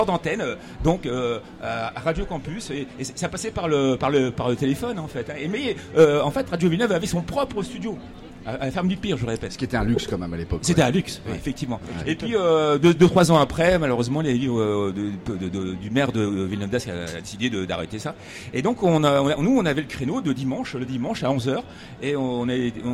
d'antenne, donc à Radio Campus, et ça passait par le téléphone en fait. Mais en fait, Radio Villeneuve avait son propre studio. À la ferme du Pire, je répète. Ce qui était un luxe quand même à l'époque. C'était un luxe, ouais. Effectivement. Ouais. Et puis 2-3 ans après, malheureusement, les du maire de Villeneuve d'Ascq a décidé d'arrêter ça. Et donc on avait le créneau de dimanche, le dimanche à 11h, et on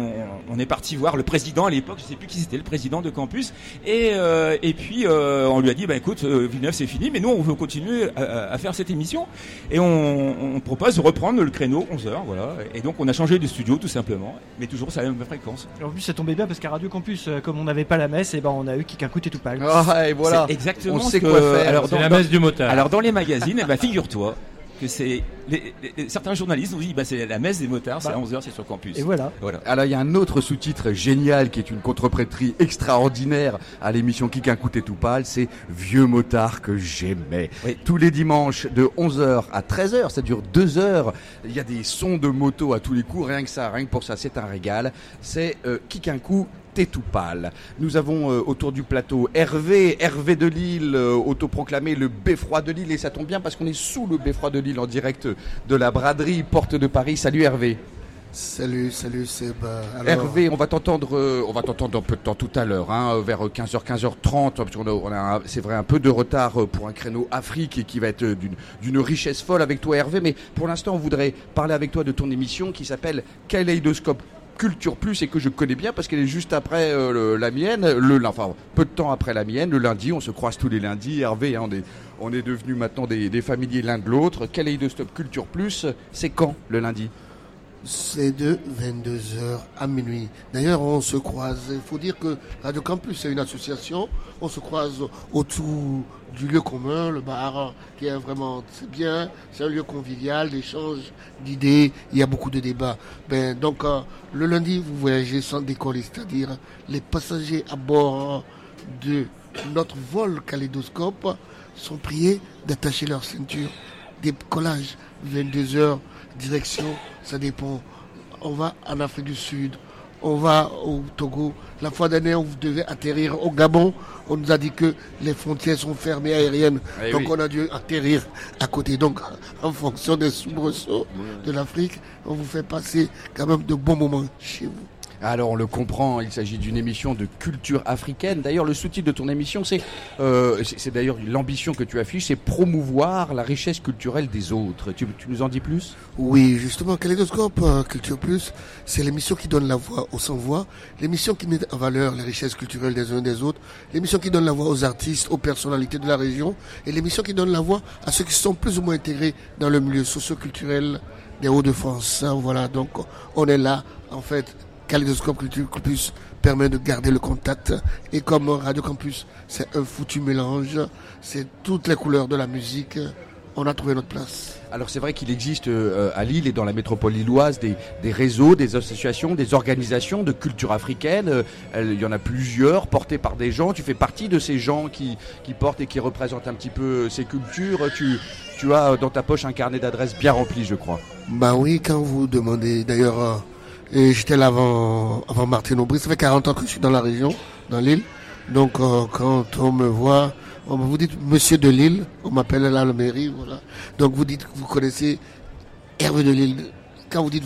est parti voir le président à l'époque. Je sais plus qui c'était, le président de campus. Et puis on lui a dit, écoute, Villeneuve c'est fini, mais nous on veut continuer à faire cette émission, et on propose de reprendre le créneau 11h, voilà. Et donc on a changé de studio tout simplement, mais toujours ça la même fréquence. En plus, ça tombait bien parce qu'à Radio Campus, comme on n'avait pas la messe, et on a eu Kikankou et tout pal. Ah, et voilà. C'est exactement on sait quoi faire. Alors, c'est la messe du motard. Alors dans les magazines, figure-toi que c'est certains journalistes nous disent c'est la messe des motards, c'est à 11h, c'est sur campus. Et voilà. Alors il y a un autre sous-titre génial qui est une contreprétrie extraordinaire à l'émission Kikankou et tout pal, c'est Vieux motard que j'aimais. Oui. Tous les dimanches de 11h à 13h, ça dure 2 heures. Il y a des sons de moto à tous les coups, rien que pour ça, c'est un régal. C'est Kikankou tout pâle. Nous avons autour du plateau Hervé de Lille, autoproclamé le beffroi de Lille, et ça tombe bien parce qu'on est sous le beffroi de Lille en direct de la braderie Porte de Paris. Salut Hervé. Salut Seb. Alors... Hervé, on va t'entendre un peu de temps tout à l'heure, vers 15h30, parce qu'on a c'est vrai un peu de retard pour un créneau Afrique et qui va être d'une richesse folle avec toi Hervé, mais pour l'instant on voudrait parler avec toi de ton émission qui s'appelle Kaléidoscope Culture Plus et que je connais bien parce qu'elle est juste après la mienne, peu de temps après la mienne, le lundi, on se croise tous les lundis. Hervé, on est devenus maintenant des familiers l'un de l'autre. Kaléidoscope Culture Plus, c'est quand le lundi ? C'est de 22h à minuit. D'ailleurs, on se croise. Il faut dire que Radio Campus, c'est une association. On se croise autour du lieu commun, le bar, qui est vraiment, c'est bien. C'est un lieu convivial, d'échange d'idées. Il y a beaucoup de débats. Donc, le lundi, vous voyagez sans décoller, c'est-à-dire les passagers à bord de notre vol Kaléidoscope sont priés d'attacher leur ceinture. Décollage, 22h, direction, ça dépend. On va en Afrique du Sud, on va au Togo. La fois dernière, vous devez atterrir au Gabon. On nous a dit que les frontières sont fermées aériennes. Donc on a dû atterrir à côté. Donc en fonction des soubresauts de l'Afrique, on vous fait passer quand même de bons moments chez vous. Alors on le comprend, il s'agit d'une émission de culture africaine. D'ailleurs le sous-titre de ton émission c'est d'ailleurs l'ambition que tu affiches, c'est promouvoir la richesse culturelle des autres. Tu nous en dis plus ? Oui, justement, Kaléidoscope Culture Plus, c'est l'émission qui donne la voix aux sans-voix, l'émission qui met en valeur les richesses culturelles des uns et des autres, l'émission qui donne la voix aux artistes, aux personnalités de la région, et l'émission qui donne la voix à ceux qui sont plus ou moins intégrés dans le milieu socio-culturel des Hauts-de-France. Voilà, donc on est là, en fait. Kaléidoscope Culture Plus permet de garder le contact, et comme Radio Campus c'est un foutu mélange, c'est toutes les couleurs de la musique, on a trouvé notre place. Alors c'est vrai qu'il existe à Lille et dans la métropole lilloise des réseaux, des associations, des organisations de culture africaine. Il y en a plusieurs portées par des gens. Tu fais partie de ces gens qui portent et qui représentent un petit peu ces cultures. Tu as dans ta poche un carnet d'adresses bien rempli, je crois. Oui, quand vous demandez d'ailleurs... Et j'étais là avant Martine Aubry. Ça fait 40 ans que je suis dans la région, dans l'île. Donc, quand on me voit, vous dites Monsieur de Lille. On m'appelle là à la mairie, voilà. Donc, vous dites que vous connaissez Hervé de Lille. Quand vous dites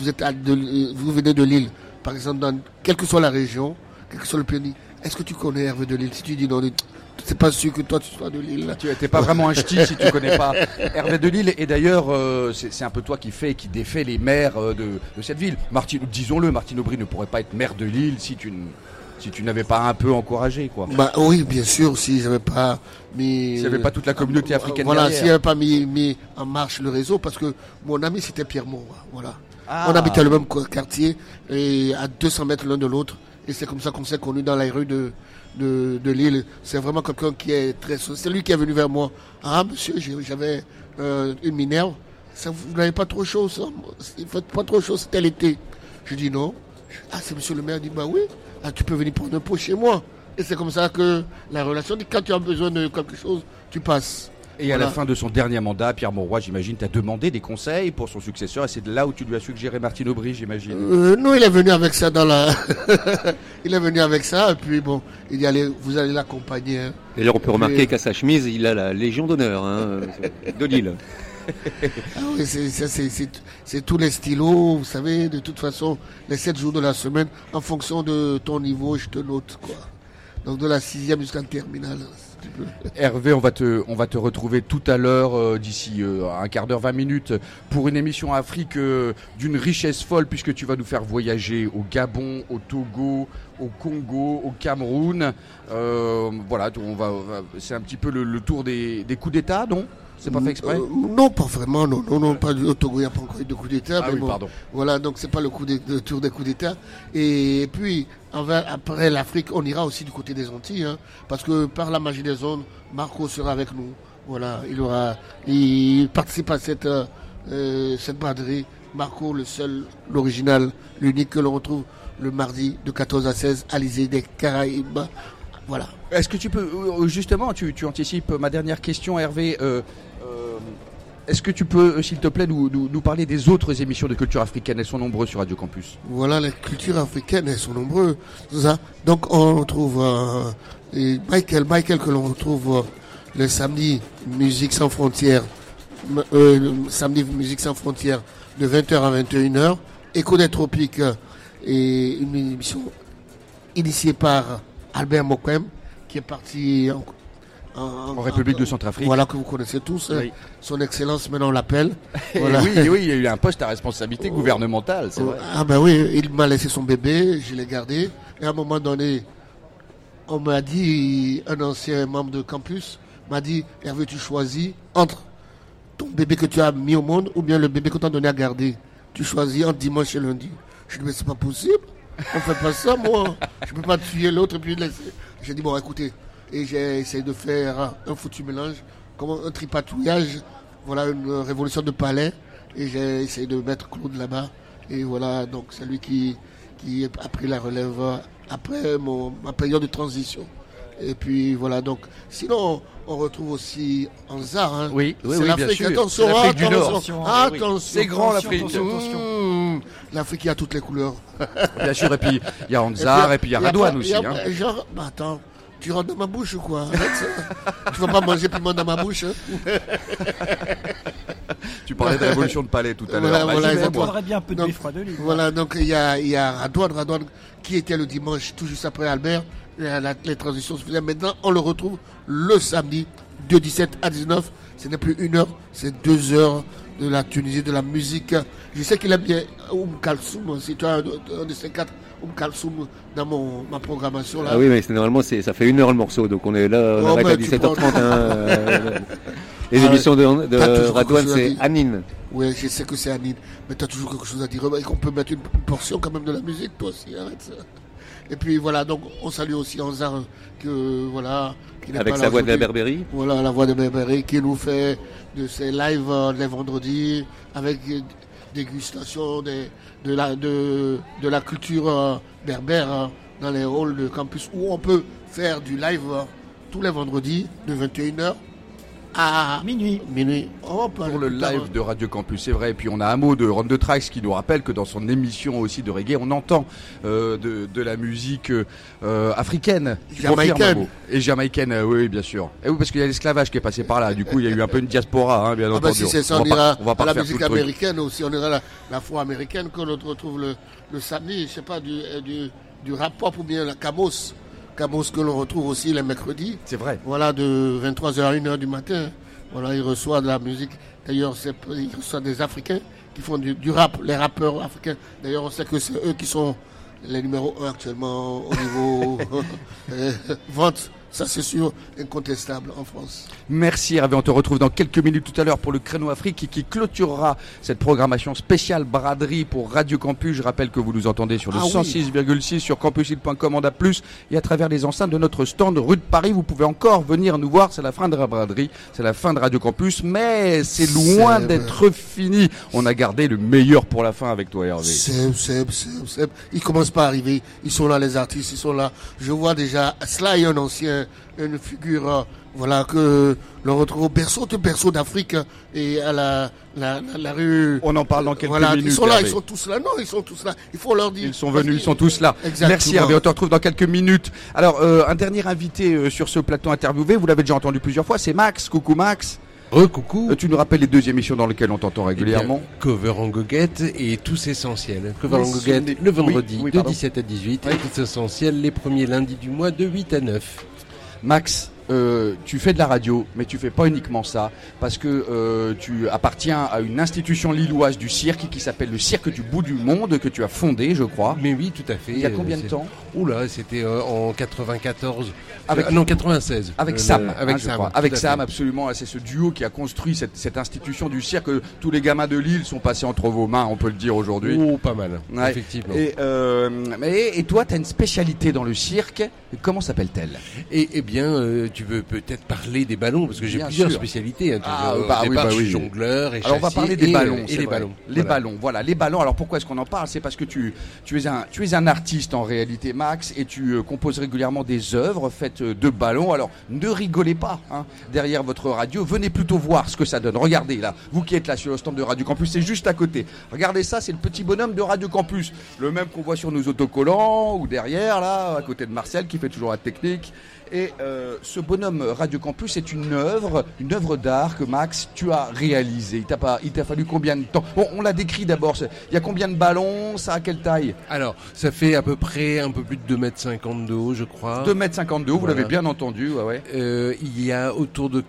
vous venez de Lille, par exemple, dans quelle que soit la région, quel que soit le pays, est-ce que tu connais Hervé de Lille? Si tu dis non, c'est pas sûr que toi tu sois de Lille. Tu n'es pas vraiment un ch'ti si tu connais pas Hervé de Lille. Et d'ailleurs, c'est un peu toi qui défait les maires de cette ville. Disons-le, Martine Aubry ne pourrait pas être maire de Lille si tu n'avais pas un peu encouragé, quoi. Oui, bien sûr, si j'avais pas mis... S'il n'y avait pas toute la communauté africaine voilà, derrière. s'il n'y avait pas mis en marche le réseau, parce que mon ami c'était Pierre Moore, voilà. On habitait le même quartier, et à 200 mètres l'un de l'autre, et c'est comme ça qu'on s'est connus dans la rue de Lille. C'est vraiment quelqu'un qui est très... C'est lui qui est venu vers moi. Monsieur, j'avais une Minerve. Vous n'avez pas trop chaud, ça? Il ne fait pas trop chaud, c'était l'été. Je dis non. C'est monsieur le maire. Il dit oui. Tu peux venir prendre un pot chez moi. Et c'est comme ça que la relation dit quand tu as besoin de quelque chose, tu passes. Et à la fin de son dernier mandat, Pierre Mauroy, j'imagine, t'a demandé des conseils pour son successeur, et c'est de là où tu lui as suggéré Martine Aubry, j'imagine. Non, il est venu avec ça il est venu avec ça, et puis bon, il dit allez, vous allez l'accompagner. Hein. Et là, on peut remarquer qu'à sa chemise, il a la Légion d'honneur de Lille. Ah oui, c'est tous les stylos, vous savez, de toute façon, les 7 jours de la semaine, en fonction de ton niveau, je te note, quoi. Donc de la 6e jusqu'à la terminale. Hervé, on va te retrouver tout à l'heure, d'ici un quart d'heure, 20 minutes, pour une émission Afrique d'une richesse folle, puisque tu vas nous faire voyager au Gabon, au Togo, au Congo, au Cameroun. Voilà, c'est un petit peu le tour des coups d'État, non ? C'est pas fait exprès ? Non, pas vraiment, non, pas au Togo, il n'y a pas encore eu de coup d'État. Ah oui, pardon. Voilà, donc c'est pas le tour des coups d'État. Et puis, après l'Afrique, on ira aussi du côté des Antilles, hein, parce que par la magie des ondes, Marco sera avec nous. Voilà, il participe à cette braderie. Marco, le seul, l'original, l'unique que l'on retrouve le mardi de 14 à 16 à l'Élysée des Caraïbes. Voilà. Est-ce que tu peux, justement, tu anticipes ma dernière question, Hervé. Est-ce que tu peux, s'il te plaît, nous parler des autres émissions de culture africaine ? Elles sont nombreuses sur Radio Campus. Voilà, les cultures africaines, elles sont nombreuses. Donc on retrouve Michael que l'on retrouve le samedi Musique sans frontières, samedi Musique sans frontières de 20h à 21h. Écho des tropiques et une émission initiée par Albert Mokwem, qui est parti en République de Centrafrique. Voilà, que vous connaissez tous. Oui. Son Excellence, maintenant on l'appelle. Voilà. Oui, il y a eu un poste à responsabilité gouvernementale, c'est vrai. Ah ben oui, il m'a laissé son bébé, je l'ai gardé. Et à un moment donné, on m'a dit, un ancien membre de campus m'a dit, Hervé, tu choisis entre ton bébé que tu as mis au monde ou bien le bébé qu'on t'a donné à garder. Tu choisis entre dimanche et lundi. Je dis, mais c'est pas possible. On fait pas ça, moi. Je peux pas tuer l'autre et puis le laisser. J'ai dit, bon, écoutez. Et j'ai essayé de faire un foutu mélange, comme un tripatouillage. Voilà, une révolution de palais. Et j'ai essayé de mettre Claude là-bas. Et voilà, donc c'est lui qui a pris la relève après ma période de transition. Et puis voilà, donc sinon on retrouve aussi Anzar. Hein. Oui, c'est l'Afrique. Bien sûr. Attention, c'est l'Afrique du Nord. Attention. C'est grand l'Afrique. L'Afrique, il y a toutes les couleurs. Bien sûr, et puis il y a Anzar, et puis il y a Radouane aussi. Genre, attends, tu rentres dans ma bouche ou quoi? Tu vas pas manger piment dans ma bouche. Hein. Tu parlais de révolution de palais tout à l'heure. On prendrait bien un peu de beffroi de lui. Voilà, donc il y a Radouane qui était le dimanche, tout juste après Albert. Les transitions se faisaient. Maintenant, on le retrouve le samedi de 17 à 19. Ce n'est plus 1 heure, c'est 2 heures de la Tunisie, de la musique. Je sais qu'il aime bien Kalsoum. Si tu as un de ces 4 Kalsoum dans ma programmation là. Ah oui, mais normalement ça fait 1 heure le morceau, donc on est là, on arrête à 17h30. Les émissions de Radouane, c'est Anine. Oui, je sais que c'est Anine, mais tu as toujours quelque chose à dire. Et qu'on peut mettre une portion quand même de la musique, toi aussi, arrête ça. Et puis voilà, donc on salue aussi Anzar, que voilà. Avec sa voix de la Berbérie. Voilà, la voix de Berbérie qui nous fait de ses lives les vendredis avec dégustation de la culture berbère dans les halls de campus où on peut faire du live tous les vendredis de 21h à minuit. Pour le live de Radio Campus, c'est vrai. Et puis on a un mot de Ron de Trax qui nous rappelle que dans son émission aussi de reggae, on entend de la musique africaine, jamaïcaine et jamaïcaine, oui, bien sûr. Et oui, parce qu'il y a l'esclavage qui est passé par là. Du coup, il y a eu un peu une diaspora, hein, bien entendu. Bah si c'est ça, on ira à la musique américaine aussi. On ira à l'afro-américaine que l'on retrouve le samedi. Je sais pas du rap pop ou bien la Camos que l'on retrouve aussi les mercredis. C'est vrai. Voilà, de 23h à 1h du matin. Voilà, il reçoit de la musique. D'ailleurs, il reçoit des Africains qui font du rap, les rappeurs africains. D'ailleurs, on sait que c'est eux qui sont les numéros 1 actuellement au niveau vente. Ça, c'est sûr, incontestable en France. Merci Hervé, on te retrouve dans quelques minutes tout à l'heure pour le créneau Afrique qui clôturera cette programmation spéciale braderie pour Radio Campus. Je rappelle que vous nous entendez sur le 106,6 sur campusil.com en DAB+, et à travers les enceintes de notre stand rue de Paris. Vous pouvez encore venir nous voir, c'est la fin de la braderie, c'est la fin de Radio Campus, mais c'est loin d'être fini. On a gardé le meilleur pour la fin avec toi Hervé. Seb. Ils commencent pas à arriver, ils sont là les artistes, ils sont là. Je vois déjà Sly, un ancien une figure, voilà, que l'on retrouve au berceau d'Afrique et à la rue. On en parle dans quelques minutes. Ils sont là, Hervé. ils sont tous là. Non, ils sont tous là. Il faut leur dire. Ils sont venus, ils sont tous là. Exactement. Merci Hervé, on te retrouve dans quelques minutes. Alors, un dernier invité sur ce plateau interviewé, vous l'avez déjà entendu plusieurs fois, c'est Max. Coucou Max. Coucou. Tu nous rappelles les 2 émissions dans lesquelles on t'entend régulièrement? Cover en goguette et Tous Essentiels. Cover Oui, en goguette le vendredi oui, de pardon. 17 à 18 Oui. et Tous Essentiels les premiers lundis du mois de 8 à 9. Max, tu fais de la radio, mais tu fais pas uniquement ça, parce que tu appartiens à une institution lilloise du cirque qui s'appelle le Cirque du Bout du Monde, que tu as fondé, je crois. Mais oui, tout à fait. Il y a combien de temps? Oula, c'était en 94. Avec- Non, 96. Avec Sam, Avec je Sam. crois. tout Avec à Sam, fait. absolument. C'est ce duo qui a construit cette institution du cirque. Tous les gamins de Lille sont passés entre vos mains, on peut le dire aujourd'hui. Oh, pas mal, Ouais. effectivement. Et toi, tu as une spécialité dans le cirque. Comment s'appelle-t-elle? Et bien, tu veux peut-être parler des ballons, parce que j'ai Bien plusieurs sûr. spécialités. Hein. Ah, Au bah oui, départ, bah je suis oui. jongleur et Alors on va chassier parler des ballons, et c'est les vrai. ballons. Les Voilà. ballons, voilà, les ballons. Alors pourquoi est-ce qu'on en parle? C'est parce que tu es un artiste en réalité, Max, et tu composes régulièrement des œuvres faites de ballons. Alors ne rigolez pas hein, derrière votre radio, venez plutôt voir ce que ça donne. Regardez là, vous qui êtes là sur le stand de Radio Campus, c'est juste à côté. Regardez ça, c'est le petit bonhomme de Radio Campus, le même qu'on voit sur nos autocollants ou derrière là, à côté de Marcel qui fait toujours la technique. Et ce bonhomme Radio Campus est une œuvre d'art que Max, tu as réalisée. Il t'a fallu combien de temps? Bon, on l'a décrit d'abord. Il y a combien de ballons? Ça a quelle taille? Alors, ça fait à peu près un peu plus de 2,50 m de haut, je crois. 2,52 m, vous Voilà. l'avez bien entendu. Ouais. Il y a autour de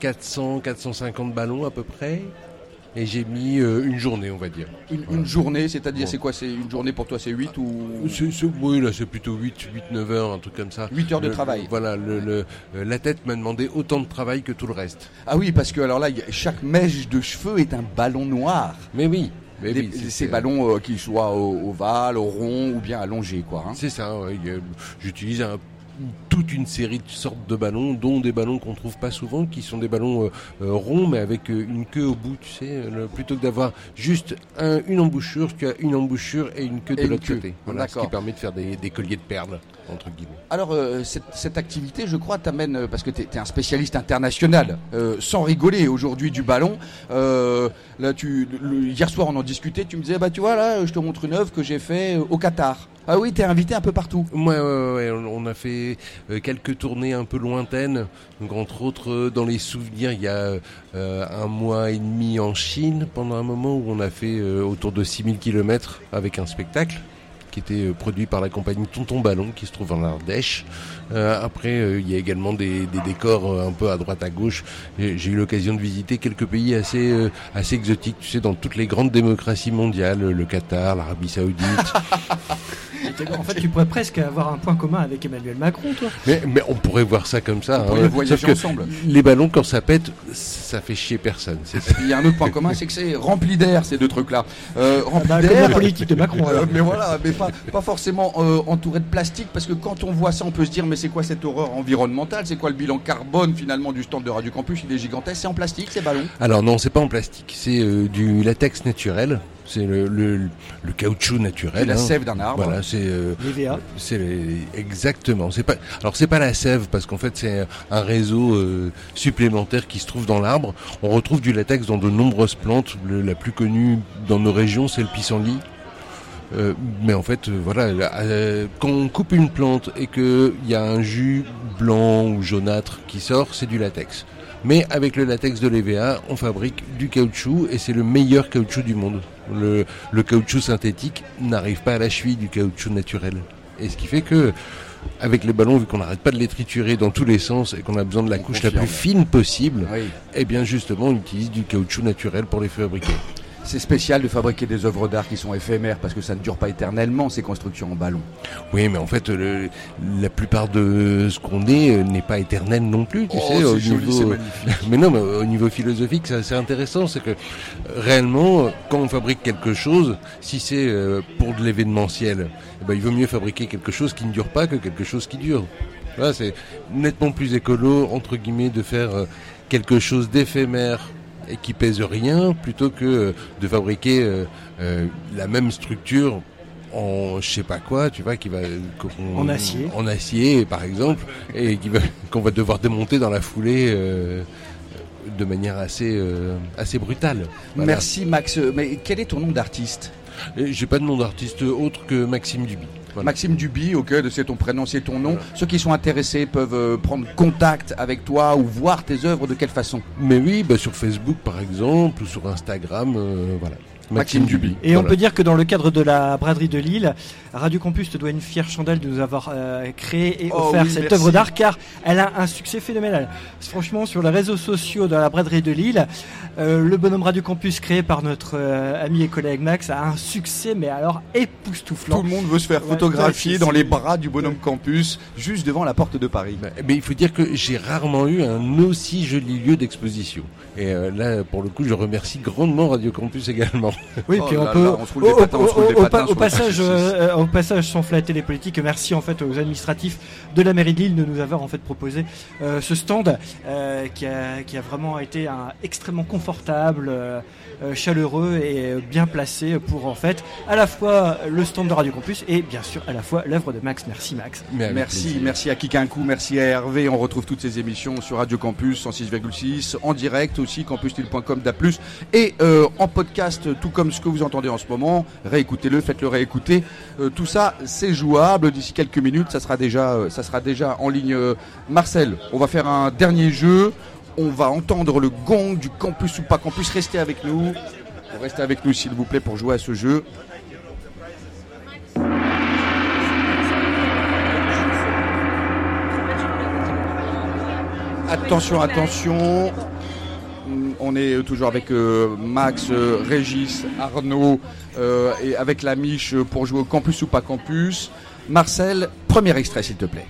450 ballons à peu près. Et j'ai mis une journée, on va dire. Une journée, c'est-à-dire Bon. c'est quoi? C'est une journée pour toi, c'est 8 ou Oui, là, c'est plutôt 8-9 heures, un truc comme ça. 8 heures de travail. Voilà, la tête m'a demandé autant de travail que tout le reste. Ah oui, parce que alors là, chaque mèche de cheveux est un ballon noir. Mais oui. Ces ballons qu'ils soient ovales, ronds ou bien allongés, quoi. Hein. C'est ça, ouais, j'utilise toute une série de sortes de ballons, dont des ballons qu'on trouve pas souvent, qui sont des ballons ronds, mais avec une queue au bout, tu sais, plutôt que d'avoir juste une embouchure, tu as une embouchure et une queue de Et une l'autre queue. côté. Voilà, ce D'accord. qui permet de faire des colliers de perles, entre guillemets. Alors, cette activité, je crois, t'amène, parce que tu es un spécialiste international, sans rigoler aujourd'hui du ballon. Là, hier soir, on en discutait, tu me disais, bah tu vois, là, je te montre une œuvre que j'ai fait au Qatar. Ah oui, t'es invité un peu partout. Ouais, on a fait quelques tournées un peu lointaines. Donc, entre autres, dans les souvenirs, il y a 1 mois et demi en Chine, pendant un moment où on a fait autour de 6000 km avec un spectacle qui était produit par la compagnie Tonton Ballon, qui se trouve en Ardèche. Après, il y a également des décors un peu à droite à gauche. J'ai eu l'occasion de visiter quelques pays assez exotiques, tu sais, dans toutes les grandes démocraties mondiales, le Qatar, l'Arabie Saoudite. En fait, tu pourrais presque avoir un point commun avec Emmanuel Macron, toi. Mais on pourrait voir ça comme ça. On pourrait voyager Sauf que ensemble. les ballons, quand ça pète, ça fait chier personne. C'est ça. Il y a un autre point commun, c'est que c'est rempli d'air, ces deux trucs-là. Rempli Comme d'air. la politique de Macron. alors. Mais voilà, mais pas forcément entouré de plastique, parce que quand on voit ça, on peut se dire, mais c'est quoi cette horreur environnementale? C'est quoi le bilan carbone finalement du stand de Radio Campus? Il est gigantesque. C'est en plastique, ces ballons? Alors non, c'est pas en plastique, c'est du latex naturel. C'est le caoutchouc naturel. C'est la hein. sève d'un arbre. Voilà, c'est l'EVA. exactement. C'est pas la sève parce qu'en fait c'est un réseau supplémentaire qui se trouve dans l'arbre. On retrouve du latex dans de nombreuses plantes. La plus connue dans nos régions, c'est le pissenlit. Mais en fait, quand on coupe une plante et qu'il y a un jus blanc ou jaunâtre qui sort, c'est du latex. Mais avec le latex de l'EVA, on fabrique du caoutchouc et c'est le meilleur caoutchouc du monde. Le caoutchouc synthétique n'arrive pas à la cheville du caoutchouc naturel. Et ce qui fait que, avec les ballons, vu qu'on n'arrête pas de les triturer dans tous les sens et qu'on a besoin de la couche la plus fine possible, Oui. eh bien justement, on utilise du caoutchouc naturel pour les fabriquer. C'est spécial de fabriquer des œuvres d'art qui sont éphémères parce que ça ne dure pas éternellement, ces constructions en ballon. Oui, mais en fait, la plupart de ce qu'on est n'est pas éternel non plus, tu sais, au joli, c'est niveau. magnifique. Mais non, mais au niveau philosophique, c'est assez intéressant, c'est que réellement, quand on fabrique quelque chose, si c'est pour de l'événementiel, eh ben, il vaut mieux fabriquer quelque chose qui ne dure pas que quelque chose qui dure. Là, c'est nettement plus écolo, entre guillemets, de faire quelque chose d'éphémère et qui pèse rien, plutôt que de fabriquer la même structure en je sais pas quoi, tu vois, en acier. En acier, par exemple, et qu'on va devoir démonter dans la foulée de manière assez brutale. Voilà. Merci Max. Mais quel est ton nom d'artiste ? J'ai pas de nom d'artiste autre que Maxime Duby. Voilà. Maxime Duby, ok, c'est ton prénom, c'est ton nom. Voilà. Ceux qui sont intéressés peuvent prendre contact avec toi ou voir tes œuvres de quelle façon ? Mais oui, sur Facebook par exemple, ou sur Instagram, voilà. Maxime Duby. Et on peut dire que dans le cadre de la braderie de Lille, Radio Campus te doit une fière chandelle de nous avoir créé et offert cette œuvre d'art, car elle a un succès phénoménal. Franchement, sur les réseaux sociaux de la braderie de Lille, le bonhomme Radio Campus créé par notre ami et collègue Max a un succès, mais alors époustouflant. Tout le monde veut se faire photographier dans les bras du bonhomme Campus, juste devant la porte de Paris. Mais il faut dire que j'ai rarement eu un aussi joli lieu d'exposition. Et là, pour le coup, je remercie grandement Radio Campus également. Oui, puis on peut au passage sans flatter les politiques, merci en fait aux administratifs de la mairie de Lille de nous avoir en fait proposé ce stand qui a vraiment été extrêmement confortable, chaleureux et bien placé pour en fait à la fois le stand de Radio Campus et bien sûr à la fois l'œuvre de Max. Merci Max. Merci à Kikinkou, merci à Hervé. On retrouve toutes ces émissions sur Radio Campus 106,6 en direct aussi campuslille.com DA+, et en podcast, tout comme ce que vous entendez en ce moment. Réécoutez-le, faites-le réécouter. Tout ça, c'est jouable. D'ici quelques minutes, ça sera déjà en ligne. Marcel, on va faire un dernier jeu. On va entendre le gong du campus ou pas campus. Restez avec nous. Restez avec nous, s'il vous plaît, pour jouer à ce jeu. Attention. On est toujours avec Max, Régis, Arnaud et avec la Miche pour jouer au campus ou pas campus. Marcel, premier extrait s'il te plaît.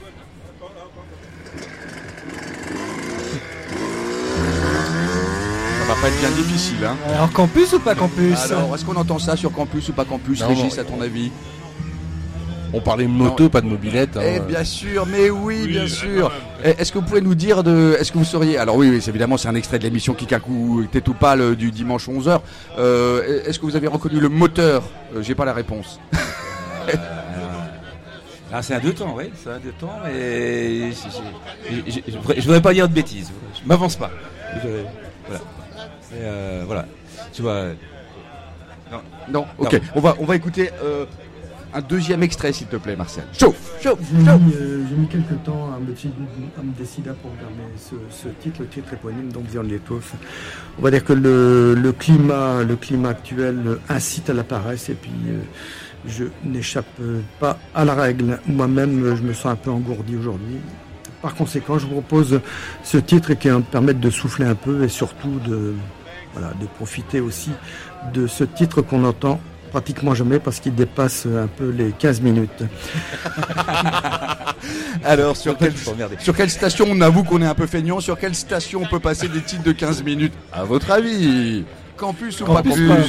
Ça va pas être bien difficile, hein. Alors campus ou pas campus ? Alors, est-ce qu'on entend ça sur campus ou pas campus, Régis, à ton avis ? On parlait de moto, pas de mobilette. Eh bien sûr, mais oui, bien sûr. Est-ce que vous pouvez nous dire est-ce que vous sauriez... Alors oui, évidemment, c'est un extrait de l'émission Kikinkou Tétoupal du dimanche 11h. Est-ce que vous avez reconnu le moteur ? J'ai pas la réponse. C'est un deux temps, oui. C'est un deux temps, mais je voudrais pas dire de bêtises. Je m'avance pas. Voilà. Tu vois... Non. Ok. On va écouter... un deuxième extrait, s'il te plaît, Marcel. Chauffe. J'ai mis quelques temps à me décider pour regarder ce titre, le titre éponyme, donc Viol l'étoffe. On va dire que le climat actuel incite à la paresse et puis je n'échappe pas à la règle. Moi-même, je me sens un peu engourdi aujourd'hui. Par conséquent, je vous propose ce titre qui va me permettre de souffler un peu et surtout de profiter aussi de ce titre qu'on entend pratiquement jamais parce qu'il dépasse un peu les 15 minutes. Alors, sur quelle station, on avoue qu'on est un peu feignant, sur quelle station on peut passer des titres de 15 minutes ? À votre avis ? Campus ou pas campus ?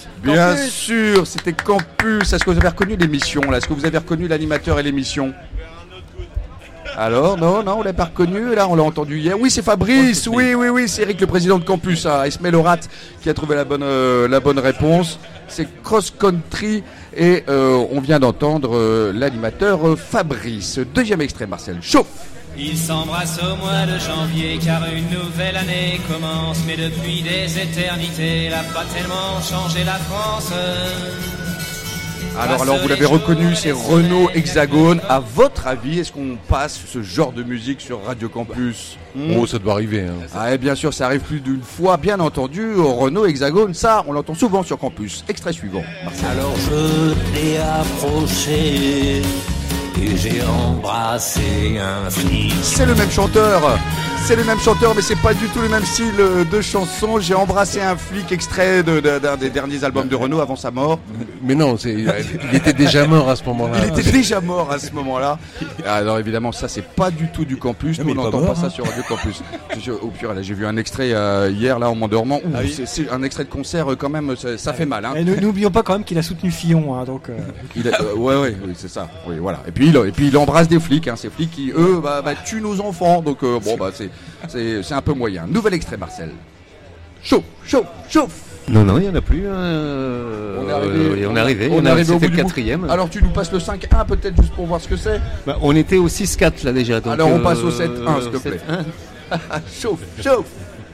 Bien sûr, c'était Campus. Est-ce que vous avez reconnu l'émission là ? Est-ce que vous avez reconnu l'animateur et l'émission ? Alors, non, on l'a pas reconnu. Là, on l'a entendu hier. Oui, c'est Fabrice. Oui, c'est Eric, le président de campus à Esmélorat, qui a trouvé la bonne réponse. C'est Cross Country et on vient d'entendre l'animateur Fabrice. Deuxième extrait, Marcel. Chauffe. Ils s'embrassent au mois de janvier car une nouvelle année commence. Mais depuis des éternités, elle a pas tellement changé la France. Alors, vous l'avez reconnu, c'est Renault Hexagone. À votre avis, est-ce qu'on passe ce genre de musique sur Radio Campus ? Oh, ça doit arriver. Hein. Ah, et bien sûr, ça arrive plus d'une fois, bien entendu. Renault Hexagone, ça, on l'entend souvent sur Campus. Extrait suivant. Marcel. Alors je l'ai approché et j'ai embrassé un flic. C'est le même chanteur, mais c'est pas du tout le même style de chanson. J'ai embrassé un flic, extrait d'un des derniers albums de Renault avant sa mort. Mais non, il était déjà mort à ce moment-là. Il était déjà mort à ce moment-là. Alors évidemment, ça c'est pas du tout du campus. Nous, on n'entend pas ça sur Radio Campus. Au pire, là, j'ai vu un extrait hier là en m'endormant. C'est un extrait de concert quand même. Ça fait mal. Hein. Et n'oublions pas quand même qu'il a soutenu Fillon. Hein, donc. Oui, c'est ça. Oui, voilà. Et puis il embrasse des flics. Hein, ces flics qui eux tuent nos enfants. Donc c'est un peu moyen. Nouvel extrait, Marcel. chauffe, chauffe, chauffe. Non, il n'y en a plus. On est arrivé. On est arrivé. C'était le 4e. Alors tu nous passes le 5-1 peut-être juste pour voir ce que c'est. Bah, on était au 6-4 là déjà. Donc, alors on passe au 7-1 s'il te plaît. Chauffe, chauffe.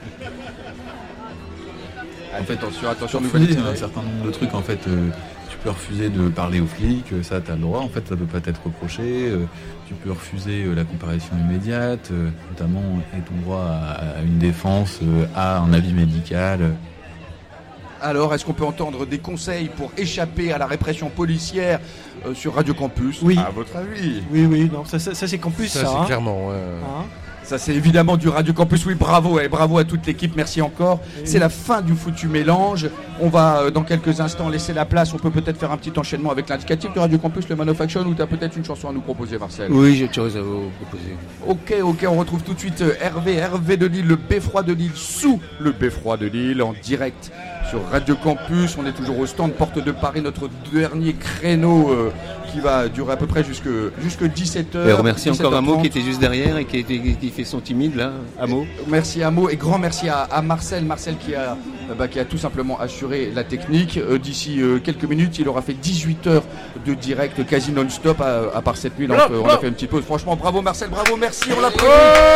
Faites attention, nous dit un certain nombre de trucs en fait. Tu peux refuser de parler aux flics, ça t'as le droit, en fait ça peut pas être reproché. Tu peux refuser la comparution immédiate, notamment et ton droit à une défense, à un avis médical. Alors, est-ce qu'on peut entendre des conseils pour échapper à la répression policière sur Radio Campus? Oui. À votre avis? Oui, non, ça c'est Campus, ça. C'est clairement. Ça c'est évidemment du Radio Campus, oui, bravo, et bravo à toute l'équipe, merci encore. C'est la fin du foutu mélange. On va dans quelques instants laisser la place, on peut peut-être faire un petit enchaînement avec l'indicatif de Radio Campus, le Man of Action, ou tu as peut-être une chanson à nous proposer, Marcel? Oui, j'ai autre chose à vous proposer. Ok, on retrouve tout de suite Hervé de Lille, le Beffroi de Lille, sous le Beffroi de Lille, en direct sur Radio Campus. On est toujours au stand Porte de Paris, notre dernier créneau qui va durer à peu près jusque 17h. Et remercie encore Amo qui était juste derrière et qui fait son timide là, Amo. Merci Amo et grand merci à Marcel qui a tout simplement assuré la technique. D'ici quelques minutes, il aura fait 18 heures de direct quasi non-stop à part cette nuit. Donc, on a fait une petite pause. Franchement, bravo Marcel, bravo, merci, on l'applaudit.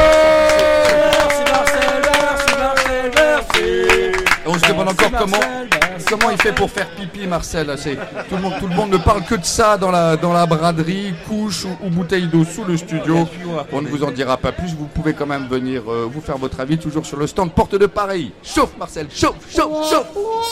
On se demande encore comment il fait pour faire pipi, Marcel. Tout le monde ne parle que de ça dans la braderie, couche ou bouteille d'eau sous le studio. On ne vous en dira pas plus. Vous pouvez quand même venir vous faire votre avis toujours sur le stand Porte de Paris. Chauffe, Marcel, chauffe, chauffe, chauffe.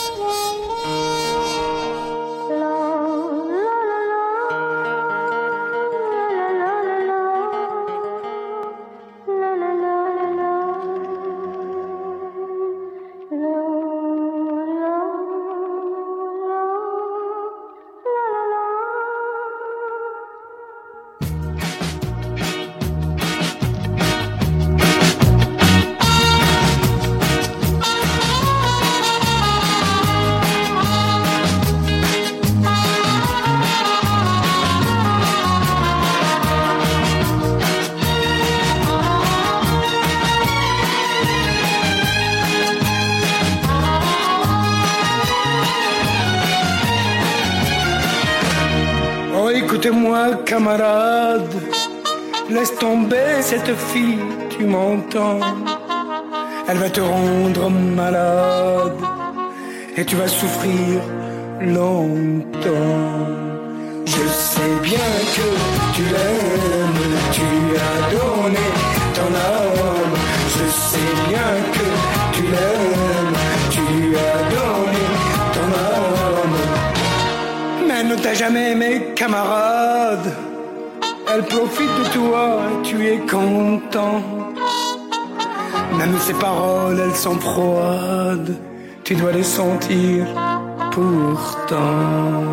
Écoute-moi, camarade, laisse tomber cette fille, tu m'entends? Elle va te rendre malade et tu vas souffrir longtemps. Je sais bien que tu l'aimes, tu as donné ton âme. Je sais bien que tu l'aimes, tu as donné ton âme. Mais elle ne t'a jamais aimé, camarade. Elle profite de toi, tu es content. Même ses paroles, elles sont froides. Tu dois les sentir pourtant.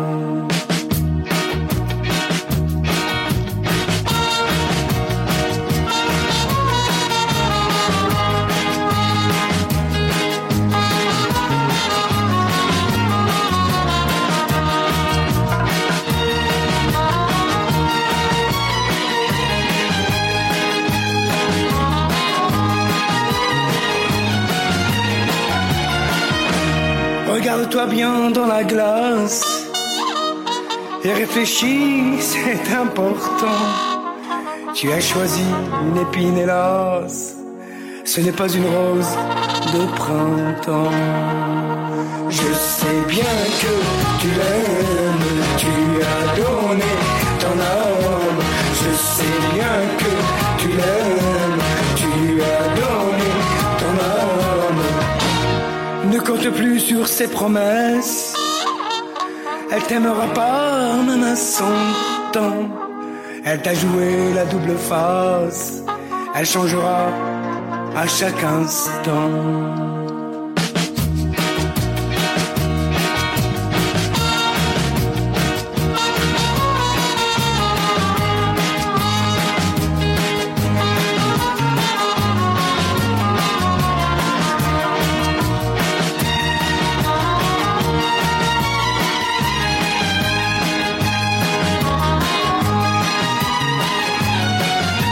Regarde-toi bien dans la glace et réfléchis, c'est important. Tu as choisi une épine, hélas, ce n'est pas une rose de printemps. Je sais bien que tu l'aimes, tu as donné ton âme. Je sais bien que tu l'aimes, tu as donné ton âme. Ne compte plus sur ses promesses, elle t'aimera pas même à 100 ans. Elle t'a joué la double face, elle changera à chaque instant.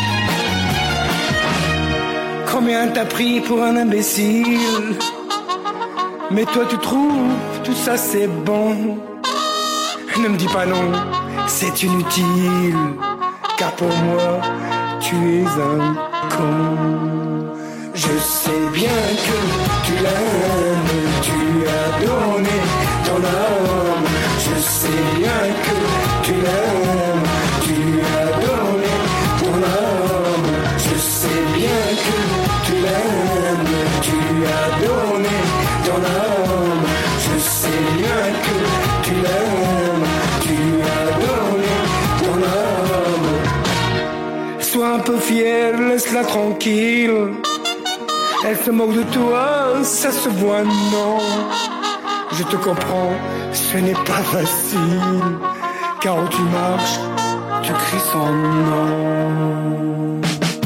Combien t'as pris pour un imbécile? Mais toi tu trouves tout ça c'est bon. Ne me dis pas non, c'est inutile. Car pour moi, tu es un con. Je sais bien que tu l'aimes, tu as donné ton âme. Je sais bien que tu l'aimes, tu as donné ton âme. Je sais bien que tu l'aimes, tu as donné ton âme. Je sais bien que tu l'aimes, tu as donné ton âme. Sois un peu fier, laisse-la tranquille. Elle se moque de toi, ça se voit, non. Je te comprends, ce n'est pas facile. Car où tu marches, tu cries son nom.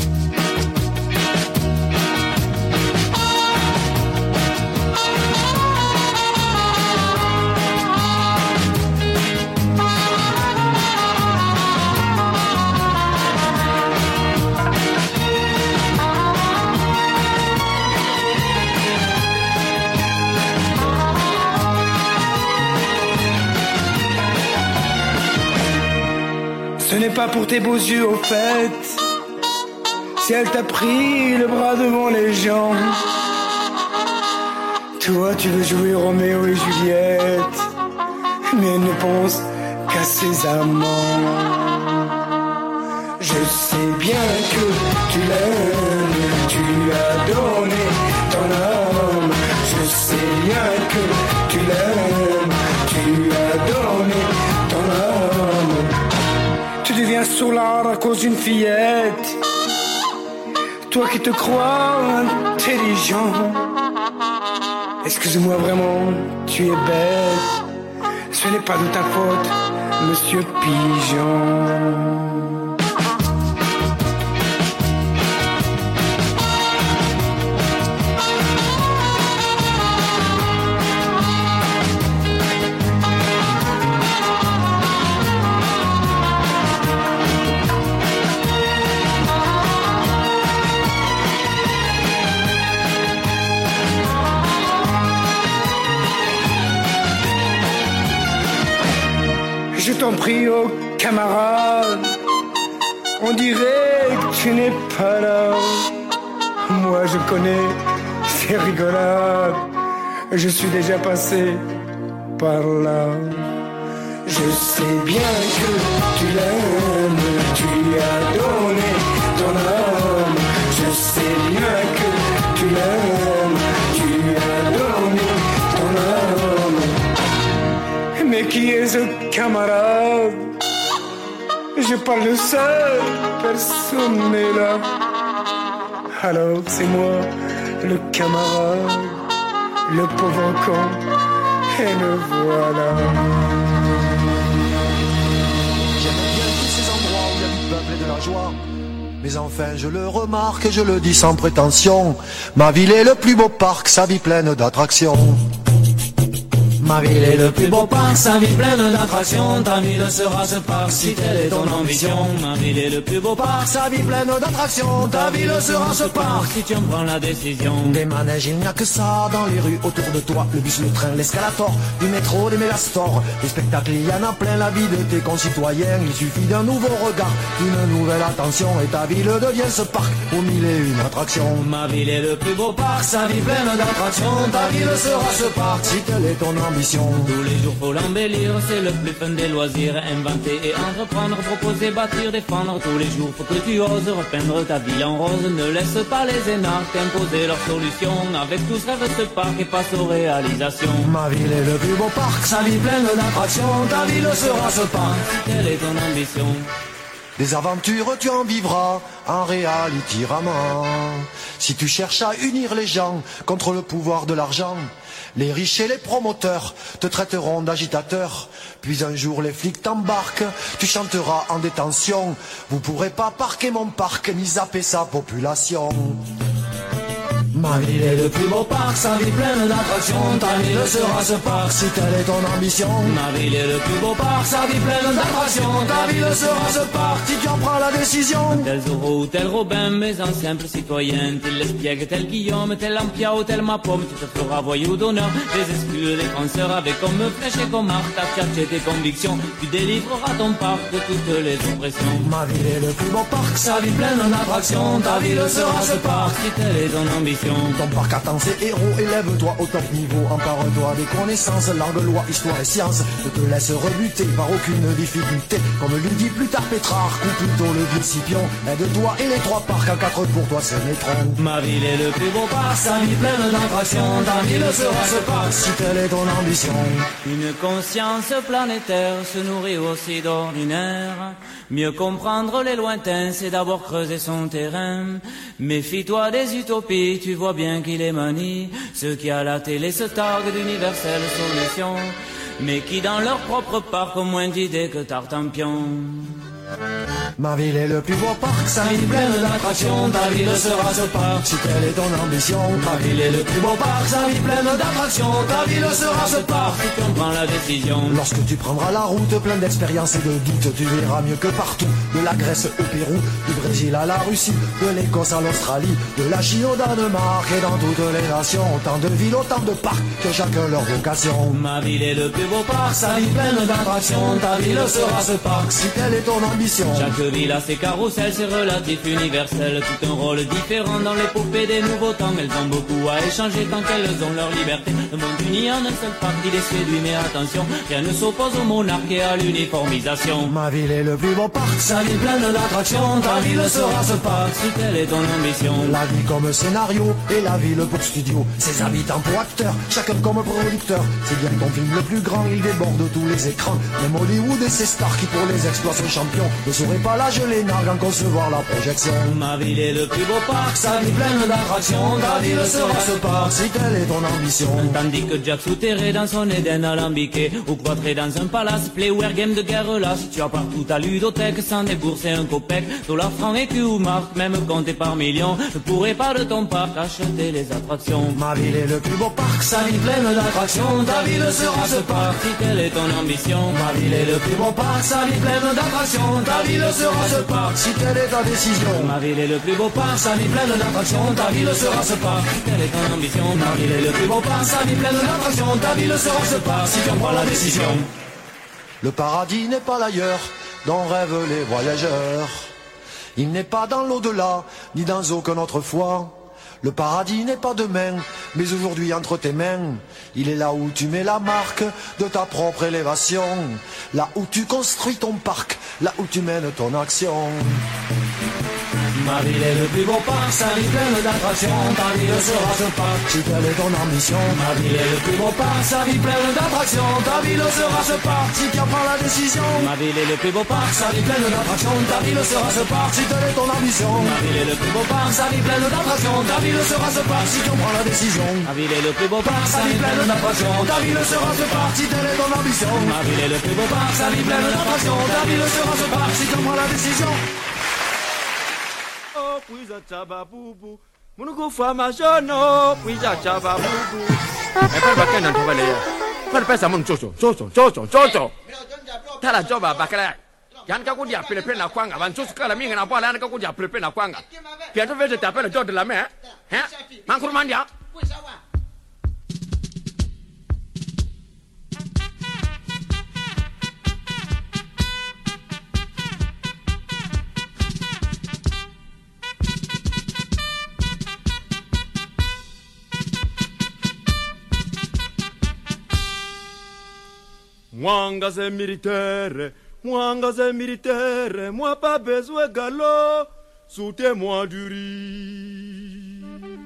Ce n'est pas pour tes beaux yeux au fait. Si elle t'a pris le bras devant les gens. Toi tu veux jouer Roméo et Juliette, mais elle ne pense qu'à ses amants. Je sais bien que tu l'aimes, tu as donné ton âme. Je sais bien que tu l'aimes, tu as donné ton âme. Tu deviens sourd à cause d'une fillette. Toi qui te crois intelligent. Excuse-moi vraiment, tu es bête. Ce n'est pas de ta faute, Monsieur Pigeon. Je t'en prie, oh camarade, on dirait que tu n'es pas là. Moi je connais ces rigolades, je suis déjà passé par là. Je sais bien que tu l'aimes, tu as donné ton âme. Je sais bien que tu l'aimes, tu as donné ton âme. Mais qui est ce camarade? Je parle seul, personne n'est là. Alors c'est moi, le camarade, le pauvre con, et le voilà. J'aime bien tous ces endroits où il y a du peuple et de la joie. Mais enfin je le remarque et je le dis sans prétention. Ma ville est le plus beau parc, sa vie pleine d'attractions. Ma ville est le plus beau parc, sa vie pleine d'attractions. Ta ville sera ce parc si telle est ton ambition. Ma ville est le plus beau parc, sa vie pleine d'attractions. Ta ville sera ce parc si tu en prends la décision. Des manèges, il n'y a que ça dans les rues autour de toi. Le bus, le train, l'escalator, du métro, des mégastores. Des spectacles, il y en a plein la vie de tes concitoyens. Il suffit d'un nouveau regard, d'une nouvelle attention. Et ta ville devient ce parc aux mille et une attractions. Ma ville est le plus beau parc, sa vie pleine d'attractions. Ta ville sera ce parc si telle est ton ambition. Tous les jours faut l'embellir, c'est le plus fun des loisirs. Inventer et entreprendre, proposer, bâtir, défendre. Tous les jours faut que tu oses repeindre ta ville en rose. Ne laisse pas les énarques t'imposer leurs solutions. Avec tous rêve ce parc et passe aux réalisations. Ma ville est le plus beau parc, sa vie pleine d'attractions. Ta ville sera ce parc. Quelle est ton ambition? Des aventures tu en vivras en reality raman. Si tu cherches à unir les gens contre le pouvoir de l'argent, les riches et les promoteurs te traiteront d'agitateur. Puis un jour les flics t'embarquent, tu chanteras en détention. Vous pourrez pas parquer mon parc ni zapper sa population. Ma ville est le plus beau parc, sa vie pleine d'attractions. Ta ville sera ce parc si telle est ton ambition. Ma ville est le plus beau parc, sa vie pleine d'attractions. Ta ville sera ce parc si tu en prends la décision. Tel Zorro ou tel Robin, mais un simple citoyen. Tel Lespiègue, tel Guillaume, tel Lampia ou tel Mapome. Tu te feras voyou d'honneur, des exclus, des penseurs. Avec comme flèche et comme arc, ta fierté, tes convictions. Tu délivreras ton parc de toutes les oppressions. Ma ville est le plus beau parc, sa vie pleine d'attractions. Ta ville sera ce parc si telle est ton ambition. Ton parc attend ses héros, élève-toi au top niveau. Empare-toi des connaissances, langue, loi, histoire et sciences. Ne te laisse rebuter par aucune difficulté. Comme lui dit plus tard Pétrarque, ou plutôt le vieux Scipion. Aide-toi et les 3 parcs à 4 pour toi c'est Métron. Ma ville est le plus beau parc, sa vie pleine d'attractions. Ta ville sera ce parc si telle est ton ambition. Une conscience planétaire se nourrit aussi d'ordinaire. Mieux comprendre les lointains, c'est d'abord creuser son terrain. Méfie-toi des utopies, tu vois bien qu'il est manie. Ceux qui à la télé se targuent d'universelle solution, mais qui dans leur propre parc ont moins d'idées que Tartampion. Ma ville est le plus beau parc, sa vie pleine d'attractions. Ta ville sera ce parc si telle est ton ambition. Ma ville est le plus beau parc, sa vie pleine d'attractions. Ta ville sera ce parc si tu en prends la décision. Lorsque tu prendras la route pleine d'expérience et de doutes, tu verras mieux que partout. De la Grèce au Pérou, du Brésil à la Russie, de l'Écosse à l'Australie, de la Chine au Danemark et dans toutes les nations. Autant de villes, autant de parcs, que chacun leur vocation. Ma ville est le plus beau parc, sa vie pleine d'attractions. Ta ville sera ce parc si telle est ton ambition. Chaque ville a ses carrousels, c'est relatif, universel. Tout un rôle différent dans l'épopée des nouveaux temps. Elles ont beaucoup à échanger tant qu'elles ont leur liberté. Le monde uni en un seul parc, il est séduit, mais attention, rien ne s'oppose au monarque et à l'uniformisation. Ma ville est le plus beau parc, sa vie pleine d'attractions. Ta ville sera ce parc si telle est ton ambition. La vie comme scénario et la ville pour studio. Ses habitants pour acteurs, chacun comme producteur. C'est bien ton film le plus grand, il déborde tous les écrans. Même Hollywood et ses stars qui pour les exploits sont champions. Ne saurait pas l'âge les nargues en concevoir la projection. Ma ville est le plus beau parc, sa vie pleine d'attractions. Ta ville sera ce parc si telle est ton ambition. Tandis que Jack souterré dans son Éden alambiqué, ou cloîtré dans un palace, playware game de guerre là. Si tu as partout ta ludothèque sans débourser un copec, dollar, franc, écu ou marque, même compté par millions, ne pourrais pas de ton parc acheter les attractions. Ma ville est le plus beau parc, sa vie pleine d'attractions. Ta ville sera ce parc si telle est ton ambition. Ma ville est le plus beau parc, sa vie pleine d'attractions. Ta ville sera ce parc si telle est ta décision. Ma ville est le plus beau parc, sa vie pleine d'attractions. Ta ville sera ce parc si telle est ton ambition. Ma ville est le plus beau parc, sa vie pleine d'attractions. Ta ville sera ce parc si tu en prends la décision. Le paradis n'est pas l'ailleurs dont rêvent les voyageurs. Il n'est pas dans l'au-delà, ni dans aucun autre foi. Le paradis n'est pas demain, mais aujourd'hui entre tes mains. Il est là où tu mets la marque de ta propre élévation. Là où tu construis ton parc, là où tu mènes ton action. Ma ville est le plus beau parc, sa vie pleine d'attractions. Ta ville sera ce parc si telle est ton ambition. Ma ville est le plus beau parc, sa vie pleine d'attractions. Ta ville sera ce parc si tu en prends la décision. Ma ville est le plus beau parc, sa vie pleine d'attractions. Ta ville sera ce parc si telle est ton ambition. Ma ville est le plus beau parc, sa vie pleine d'attractions. Ta ville sera ce parc si tu en prends la décision. Ma ville est le plus beau parc, sa vie pleine d'attractions. Ta ville sera ce parc si telle est ton ambition. Ma ville est le plus beau parc, sa vie pleine d'attractions. Ta ville sera ce parc si tu en prends la décision. Puisa chaba bubu, munuku fama jono, puisa chaba bubu. Apa bakal nanti balik ya? Kan pesa mun coco. Tala coba bakal. Jangan kau dia pele na kwanga, ban sus kala minga na bola, kau dia pele na kwanga. Pianto veze tapela jod la me, hein? Mangkur mandia. Mwanga c'est militaire, moi pas besoin galop, soutez-moi du riz.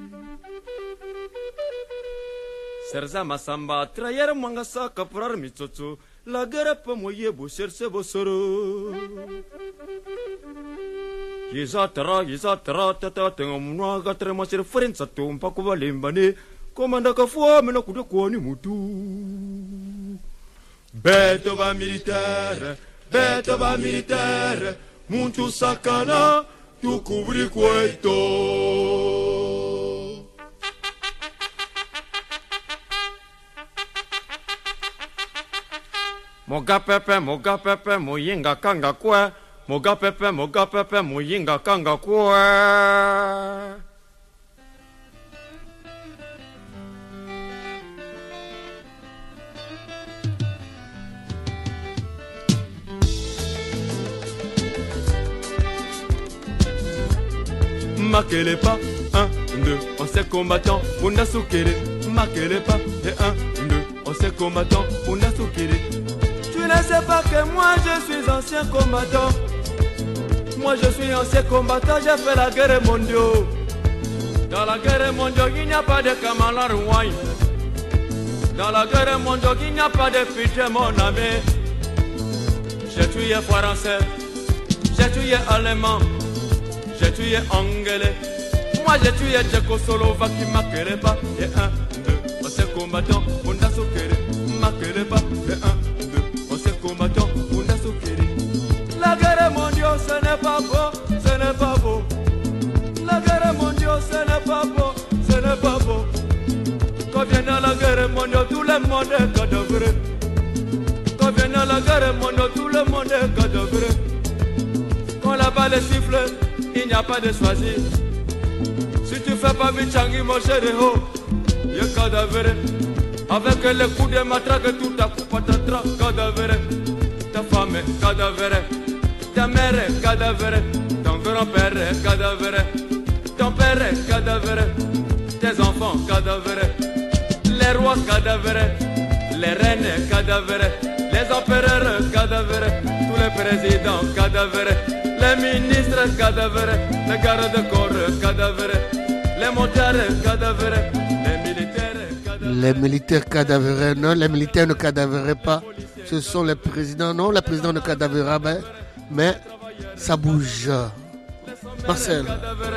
Serza masamba, trayer mwanga sa kaprar mitsotso, la guerre peut moyer beau chercher vos soros. Yizatra, tata, tengo mwaga tremasir frenza tumpa kubalimbane, komanda kafua mena kude kwani mutu. Beto va militaire, muntu sakana, tu cubri cueto. Moga pepe, muyinga kanga kwe. Moga pepe, muyinga kanga kwe. Marquez-les pas, 1, 2, on s'est combattant, on a soukéré. Marquez-les pas, et 1, 2, on s'est combattant, on a soukéré. Tu ne sais pas que moi je suis ancien combattant. Moi je suis ancien combattant, j'ai fait la guerre mondiale. Dans la guerre mondiale, il n'y a pas de Kamala Rouaille. Dans la guerre mondiale, il n'y a pas de pitié, mon ami. J'ai tué français, j'ai tué allemand. J'ai tué anglais, moi j'ai tué Tchécoslovaque qui marquerait pas. Et 1, 2, on s'est combattant, on a soukéré. Marquerait pas. Et 1, 2, on s'est combattant, on a soukéré. La guerre mondiale, ce n'est pas beau, ce n'est pas beau. La guerre mondiale, ce n'est pas beau, ce n'est pas beau. Quand vient la guerre mondiale, tout le monde est cadavre. Quand vient la guerre mondiale, tout le monde est cadavre. Quand la balle siffle, il n'y a pas de choisir. Si tu fais pas Michangi, mon chéri, il y a cadavre. Avec les coups de matraque, tout à coup, patatras, cadavre. Ta femme est cadavre. Ta mère est cadavre. Ton grand-père est cadavre. Ton père est cadavre. Tes enfants cadavre. Les rois cadavre. Les reines cadavre. Les empereurs cadavre. Tous les présidents cadavre. Les ministres cadavres, les gardes-corps cadavres, les motards cadavres, les militaires cadavres. Les militaires cadavres, non, les militaires ne cadaveraient pas. Ce sont les présidents, non, les présidents ne cadaveraient pas, mais ça bouge. Marcel.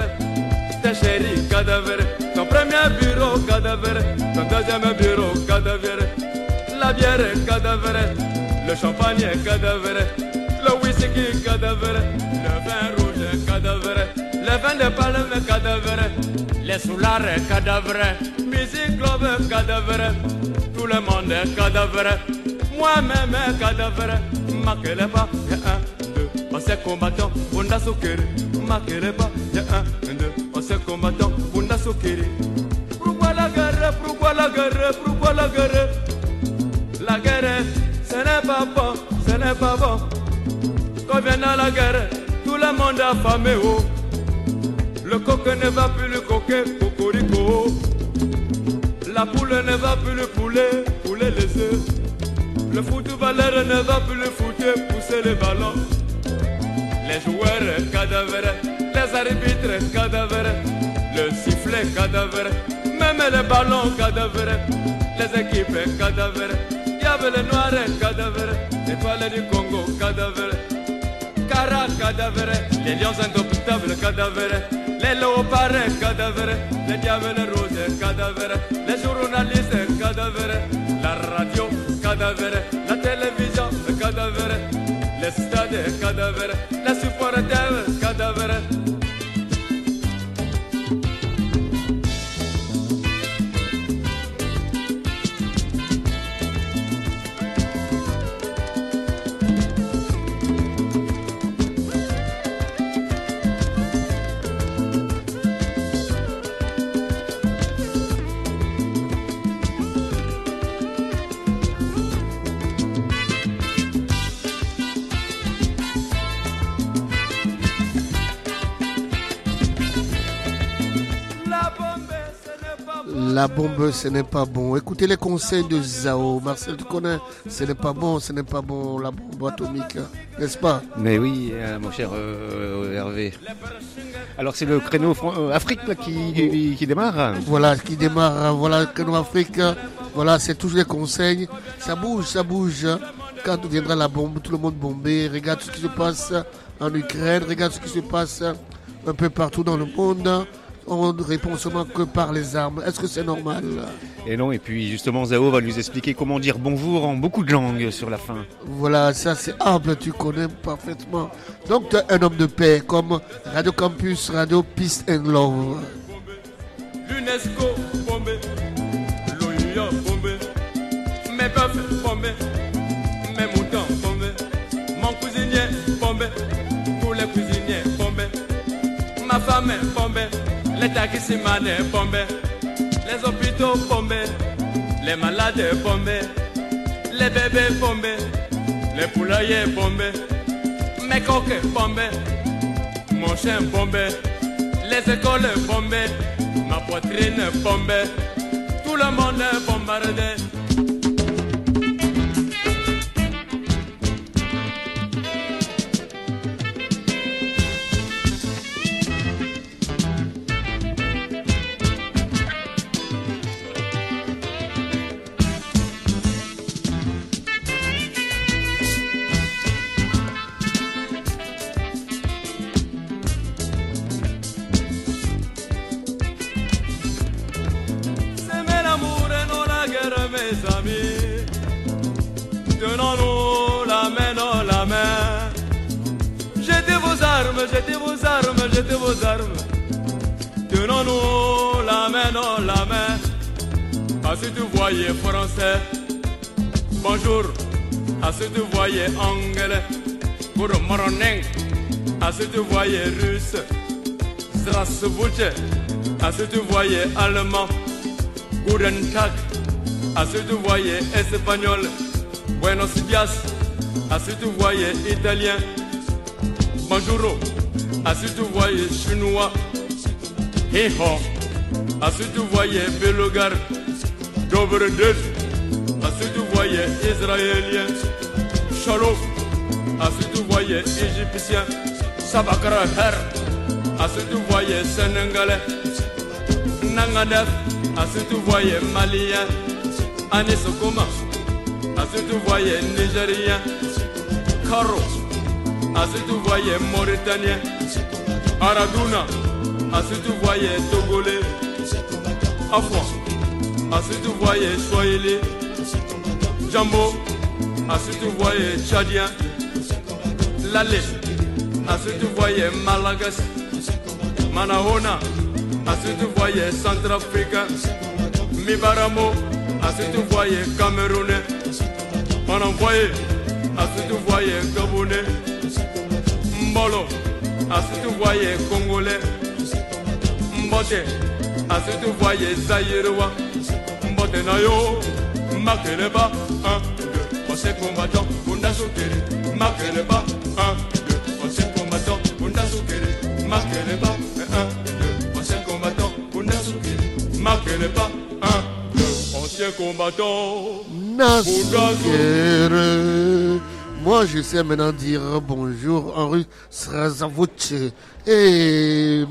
Tes chéris cadavres, ton premier bureau cadavre, ton deuxième bureau cadavre, la bière cadavre, le champagne cadavre, le whisky cadavre, le vin rouge cadavre, le vin de palme cadavre, les soulards cadavre, musique globe cadavre, tout le monde est cadavre, moi-même cadavre, marquez-les pas, y'a 1, 2, on s'est combattant, on a soukéré, marquez-les pas, y'a 1, 2, on s'est combattant, on a soukéré. Pourquoi la guerre, pourquoi la guerre, pourquoi la guerre? La guerre, ce n'est pas bon, ce n'est pas bon. Quand vient la guerre, tout le monde a affamé, oh. Le coq ne va plus le coquer, cocorico. La poule ne va plus le poulet, poulet les œufs. Le footballeur ne va plus le footer, pousser les ballons. Les joueurs cadavres, les arbitres cadavres, le sifflet cadavre, même les ballons cadavres, les équipes cadavres. Il y avait les noirs cadavres, les étoiles du Congo cadavres. Cara cadavre, les lions indomptables cadavres, les léopards cadavres, les diables roses cadavres, les journalistes cadavres, la radio cadavre, la télévision cadavre, les stades cadavres, les supporters cadavres. La bombe, ce n'est pas bon. Écoutez les conseils de Zao. Marcel, tu connais, ce n'est pas bon, la bombe atomique, n'est-ce pas? Mais oui, mon cher Hervé. Alors c'est le créneau Afrique là, qui démarre. Voilà, qui démarre. Voilà le créneau Afrique. Voilà, c'est toujours les conseils. Ça bouge. Quand viendra la bombe, tout le monde bombé. Regarde ce qui se passe en Ukraine. Regarde ce qui se passe un peu partout dans le monde. On ne répond seulement que par les armes. Est-ce que c'est normal? Et non, et puis justement Zao va nous expliquer comment dire bonjour en beaucoup de langues sur la fin. Voilà, ça c'est humble, tu connais parfaitement. Donc tu es un homme de paix comme Radio Campus, Radio Peace and Love. L'UNESCO bombé, l'OUA bombé, mes peuples bombés, mes moutons fabricant bombé, mon cuisinier bombé, tous les cuisiniers bombé, ma femme est bombée, les taximans est bombé, les hôpitaux bombés, les malades bombés, les bébés bombés, les poulaillers bombés, mes coques bombés, mon chien bombé, les écoles bombées, ma poitrine bombée, tout le monde est bombardé. Tenons-nous la main dans la main. Jetez vos armes, jetez vos armes, jetez vos armes. Tenons-nous la main dans la main. À ceux que vous voyez français, bonjour. À ceux que vous voyez anglais, good morning. À ceux que vous voyez russe, здравствуйте. À ceux que vous voyez allemand, guten Tag. À ceux que vous voyez espagnol, buenos dias. À ceux que vous voyez italien, bonjour. À ceux que vous voyez chinois, hi-ho. À ceux que vous voyez belgar, dobre den. À ceux que vous voyez israélien, shalom. À ceux que vous voyez égyptien, sabakra her. À ceux que vous voyez sénégalais, nangadef. À ceux que vous voyez malien, Anisokoma. À ceux que vous voyez nigérien, Karo. À ceux que vous voyez mauritanien, Araduna. À ceux que vous voyez togolais, Afwa. À ceux que vous voyez swahili, Jambo. À ceux que vous voyez tchadien, Lale. À ceux que vous voyez malagasy, Manahona. À ceux que vous voyez centrafricain, Mibaramo. À ceux que vous voyez camerounais, Panamboye. À ceux que vous voyez gabonais, Mbolo. À ceux que vous voyez congolais, Mbote. À ceux que vous voyez zaïrois, Mbote Nayo. Makeleba, 1, 2, anciens combattants, Bundasokere. Makeleba, 1, 2, anciens combattants, Bundasokere. Makeleba, 1, 2, anciens combattants, Bundasokere. Makeleba, 1, 2, anciens combattants, Nasukere. Moi, je sais maintenant dire bonjour en russe, Srazavoce. Et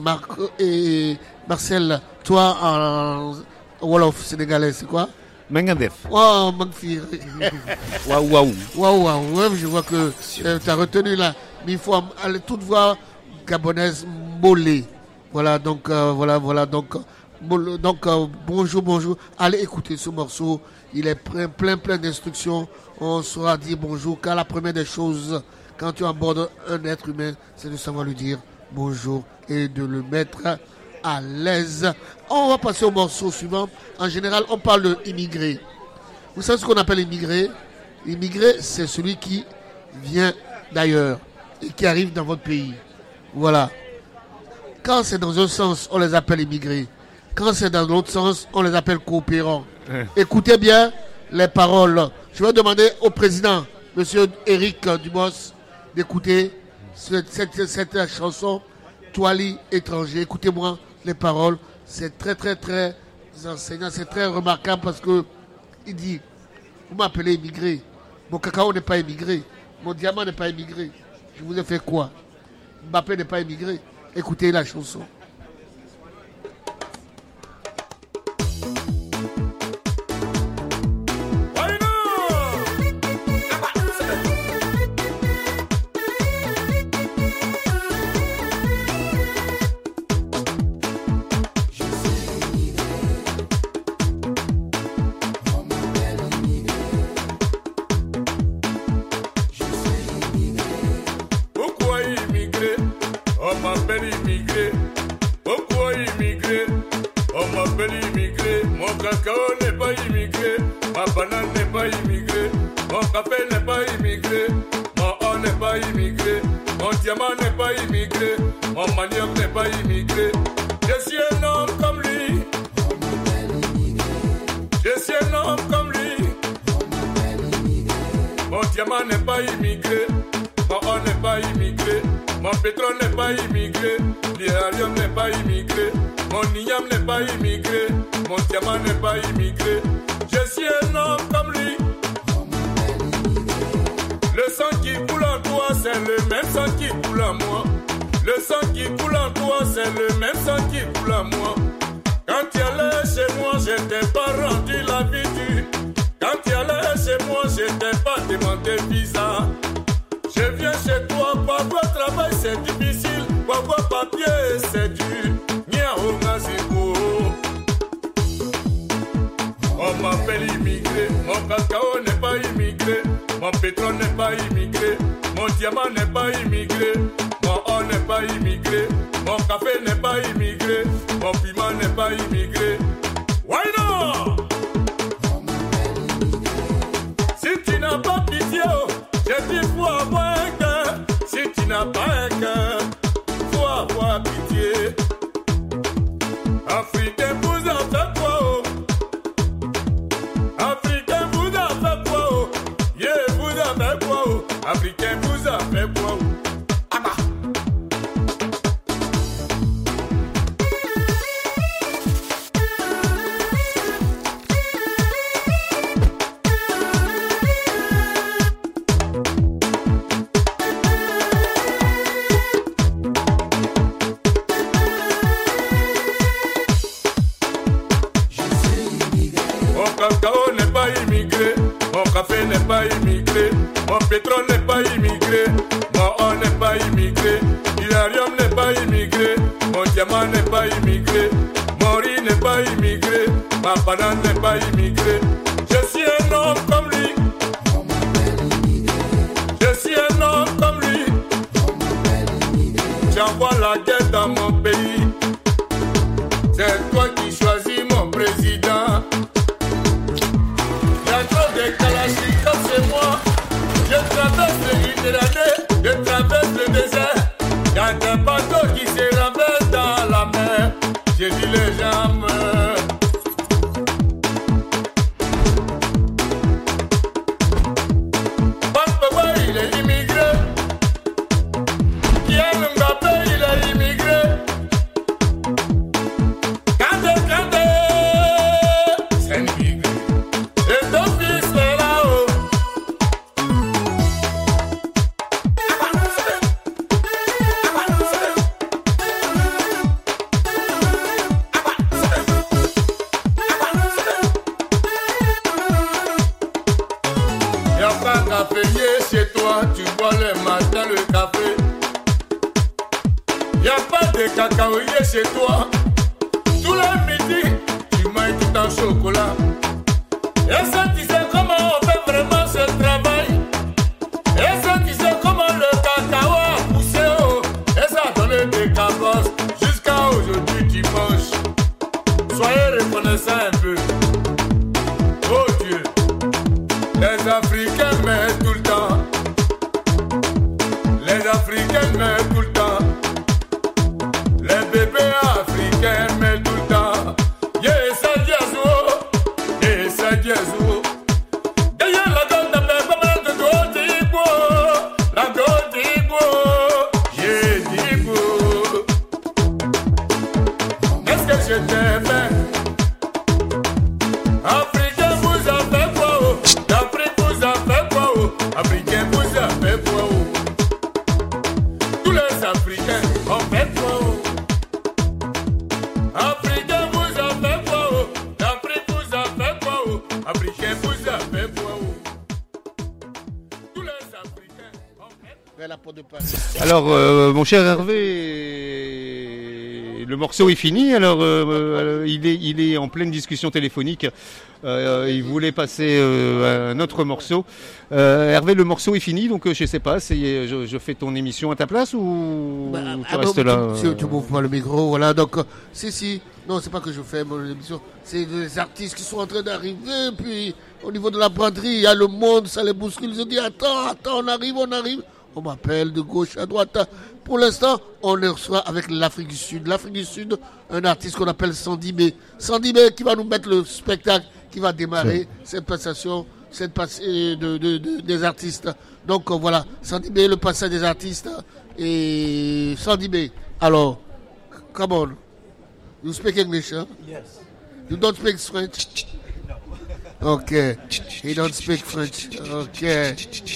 Marcel, toi en Wolof sénégalais, c'est quoi? Mengadef. Oh, Mangfir. Waouh, waouh. Waouh, waouh. Ouais, je vois que tu as retenu là. Mais il faut aller toute voix gabonaise mollet. Voilà, donc, voilà, donc, bonjour, bonjour. Allez écouter ce morceau. Il est plein d'instructions. On saura dire bonjour. Car la première des choses, quand tu abordes un être humain, c'est de savoir lui dire bonjour et de le mettre à l'aise. On va passer au morceau suivant. En général, on parle de immigré. Vous savez ce qu'on appelle immigré? Immigré, c'est celui qui vient d'ailleurs et qui arrive dans votre pays. Voilà. Quand c'est dans un sens, on les appelle immigrés. Quand c'est dans l'autre sens, on les appelle coopérants. Écoutez bien les paroles. Je vais demander au président, monsieur Éric Dubois, d'écouter cette chanson, Toili étranger. Écoutez-moi les paroles. C'est très enseignant, c'est très remarquable parce que il dit, vous m'appelez immigré. Mon cacao n'est pas immigré. Mon diamant n'est pas immigré. Je vous ai fait quoi? Mbappé n'est pas immigré. Écoutez la chanson. Mon café n'est pas immigré, diamant n'est pas immigré, mon manioc n'est pas immigré. Je suis un homme comme lui. Je suis un homme comme lui. Mon diamant n'est pas immigré, mon or n'est pas immigré, mon pétrole n'est pas immigré, l'uranium n'est pas immigré, mon igname n'est pas immigré, mon diamant n'est pas immigré. Je suis un homme comme lui. Le sang qui coule en toi, c'est le même sang qui coule en moi. Le sang qui coule en toi, c'est le même sang qui coule en moi. Quand tu allais chez moi, je t'ai pas rendu la vie dure. Quand tu allais chez moi, je t'ai pas demandé visa. Je viens chez toi, pourquoi travail c'est difficile, pourquoi papier c'est dur. On m'appelle immigré, mon cacao n'est pas immigré, mon pétrole n'est pas immigré, mon diamant n'est pas immigré, mon or n'est pas immigré, mon café n'est pas immigré, mon piment n'est pas immigré. Why not? Si tu n'as pas pitié, je dis faut avoir un cœur. Si tu n'as pas un cœur, faut avoir pitié. Africain, vous en faites quoi? Africain, vous en faites quoi? Yeah, vous en faites quoi? Africain, vous en faites quoi? Café n'est pas immigré, mon pétrole n'est pas immigré, mon or n'est pas immigré, l'uranium n'est pas immigré, mon diamant n'est pas immigré, mon riz n'est pas immigré, ma banane n'est pas immigré. Je suis un homme comme lui. Je suis un homme comme lui. J'envoie la guerre dans mon pays. C'est toi qui choisis mon président. Des kalachnikovs chez moi. Je traverse le Méditerranée, je traverse le désert. Y'a un bateau qui se renverse dans la mer. J'ai dit les gens meurent. Papa, il est immigré. Kylian Mbappé, il est immigré. Kande, c'est immigré. Et ton fils est là-haut. Y'a pas de caféier chez toi, tu bois le matin le café. Y'a pas de cacaoyer chez toi, tous les midis, tu manges tout en chocolat. Et ça, tu sais comment on fait vraiment ce travail. Et ça, tu sais comment le cacao a poussé haut. Et ça a donné des cabosses. Jusqu'à aujourd'hui, tu manges. Soyez reconnaissants un peu. Oh Dieu. Les Africains mettent tout le temps. Les Africains mettent tout le temps. Les bébés africains mettent tout le temps. Yeah, ça dit à soi. Yeah, ça dit à soi. D'ailleurs, la gomme de paix, pas mal de gros d'Ibo. La gomme d'Ibo. Yeah, d'Ibo. Qu'est-ce que je t'ai fait? Africain, vous en faites quoi? L'Afrique vous en fait quoi? Africain, vous en faites quoi? Tous les Africains en fait quoi? Africain, vous en faites quoi? L'Afrique vous en fait quoi? Africain, vous en faites quoi? Tous les Africains en fait quoi? Alors, mon cher Hervé, le morceau est fini. Alors, il est en pleine discussion téléphonique. Il voulait passer un autre morceau. Hervé, le morceau est fini, donc je sais pas. Je fais ton émission à ta place ou tu restes là Tu m'ouvres pas le micro, voilà. Donc, si. Non, c'est pas que je fais mon émission. C'est les artistes qui sont en train d'arriver. Puis, au niveau de la braderie, il y a le monde, ça les bouscule. Ils se disent, attends, on arrive. on m'appelle de gauche à droite. Pour l'instant, on le reçoit avec l'Afrique du Sud. L'Afrique du Sud, un artiste qu'on appelle Sandibé. Sandibé qui va nous mettre le spectacle qui va démarrer cette passation, des artistes. Donc voilà, Sandibé, le passage des artistes. Et Sandibé, alors, come on. You speak English, huh? Yes. You don't speak French? No. Okay. He don't speak French. Okay.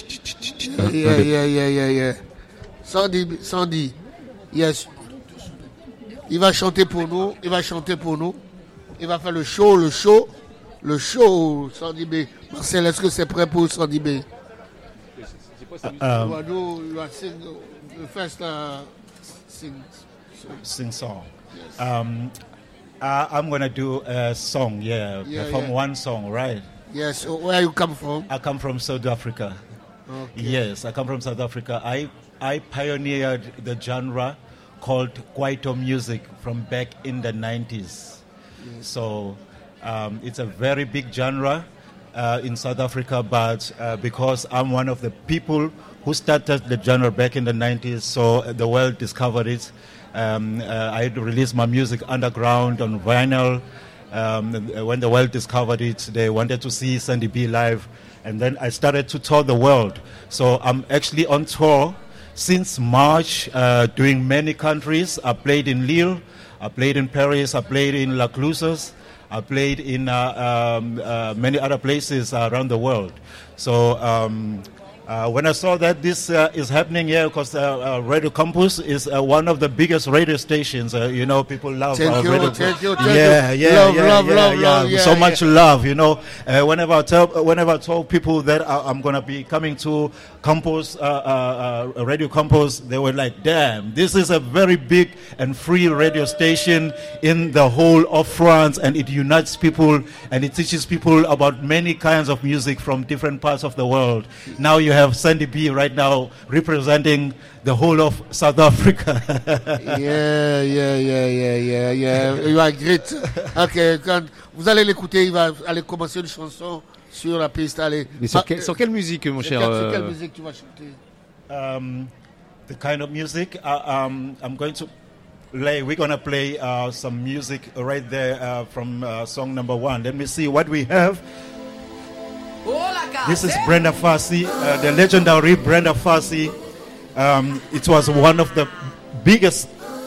Yeah. Sandy. Yes. Il va chanter pour nous. Il va faire le show. Sandy B. Marcel, est-ce que c'est prêt pour Sandy B? You are sing the first sing song. I'm gonna do a song, perform one song, right? Yes. Where you come from? I come from South Africa. Okay. Yes, I come from South Africa. I pioneered the genre called Kwaito music from back in the 90s. Yes. So it's a very big genre in South Africa, but because I'm one of the people who started the genre back in the 90s, so the world discovered it. I released my music underground on vinyl. When the world discovered it, they wanted to see Sandy B live. And then I started to tour the world. So I'm actually on tour since March, doing many countries. I played in Lille, I played in Paris, I played in La Clusaz, I played in many other places around the world. So when I saw that this is happening here, because Radio Campus is one of the biggest radio stations, people love thank radio. Thank you. Love. So much love, Whenever I tell people that I'm going to be coming to Campus, Radio Campus, they were like, damn, this is a very big and free radio station in the whole of France, and it unites people, and it teaches people about many kinds of music from different parts of the world. Now you have Sandy B right now representing the whole of South Africa. Yeah. You are great. Ok, quand vous allez l'écouter, il va aller commencer une chanson sur la piste. Allez. Mais sur quelle musique, mon cher? Sur quelle musique tu vas chanter? The kind of music I'm going to play. We're going to play some music right there from song number 1. Let me see what we have. This is Brenda Fassie, the legendary Brenda Fassie. It was one of the biggest